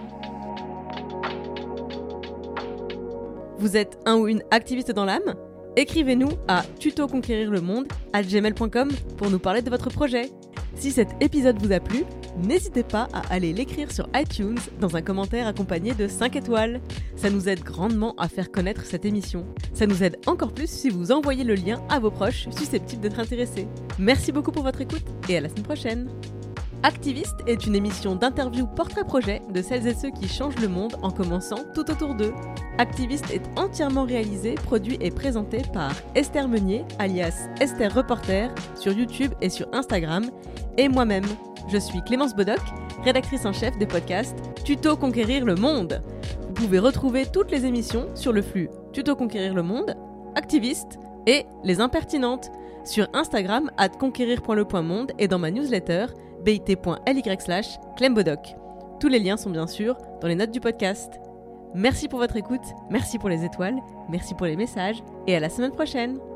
[SPEAKER 2] Vous êtes un ou une activiste dans l'âme? Écrivez-nous à tutoconquérirlemonde arobase gmail point com pour nous parler de votre projet. Si cet épisode vous a plu, n'hésitez pas à aller l'écrire sur iTunes dans un commentaire accompagné de cinq étoiles. Ça nous aide grandement à faire connaître cette émission. Ça nous aide encore plus si vous envoyez le lien à vos proches susceptibles d'être intéressés. Merci beaucoup pour votre écoute et à la semaine prochaine. Activiste est une émission d'interview portrait-projet de celles et ceux qui changent le monde en commençant tout autour d'eux. Activiste est entièrement réalisé, produit et présenté par Esther Meunier, alias Esther Reporter, sur YouTube et sur Instagram, et moi-même. Je suis Clémence Bodoc, rédactrice en chef des podcasts Tuto Conquérir le Monde. Vous pouvez retrouver toutes les émissions sur le flux Tuto Conquérir le Monde, Activiste et Les Impertinentes sur Instagram arobase conquérir point le point monde et dans ma newsletter bit point ly slash clembodoc. Tous les liens sont bien sûr dans les notes du podcast. Merci pour votre écoute, merci pour les étoiles, merci pour les messages et à la semaine prochaine.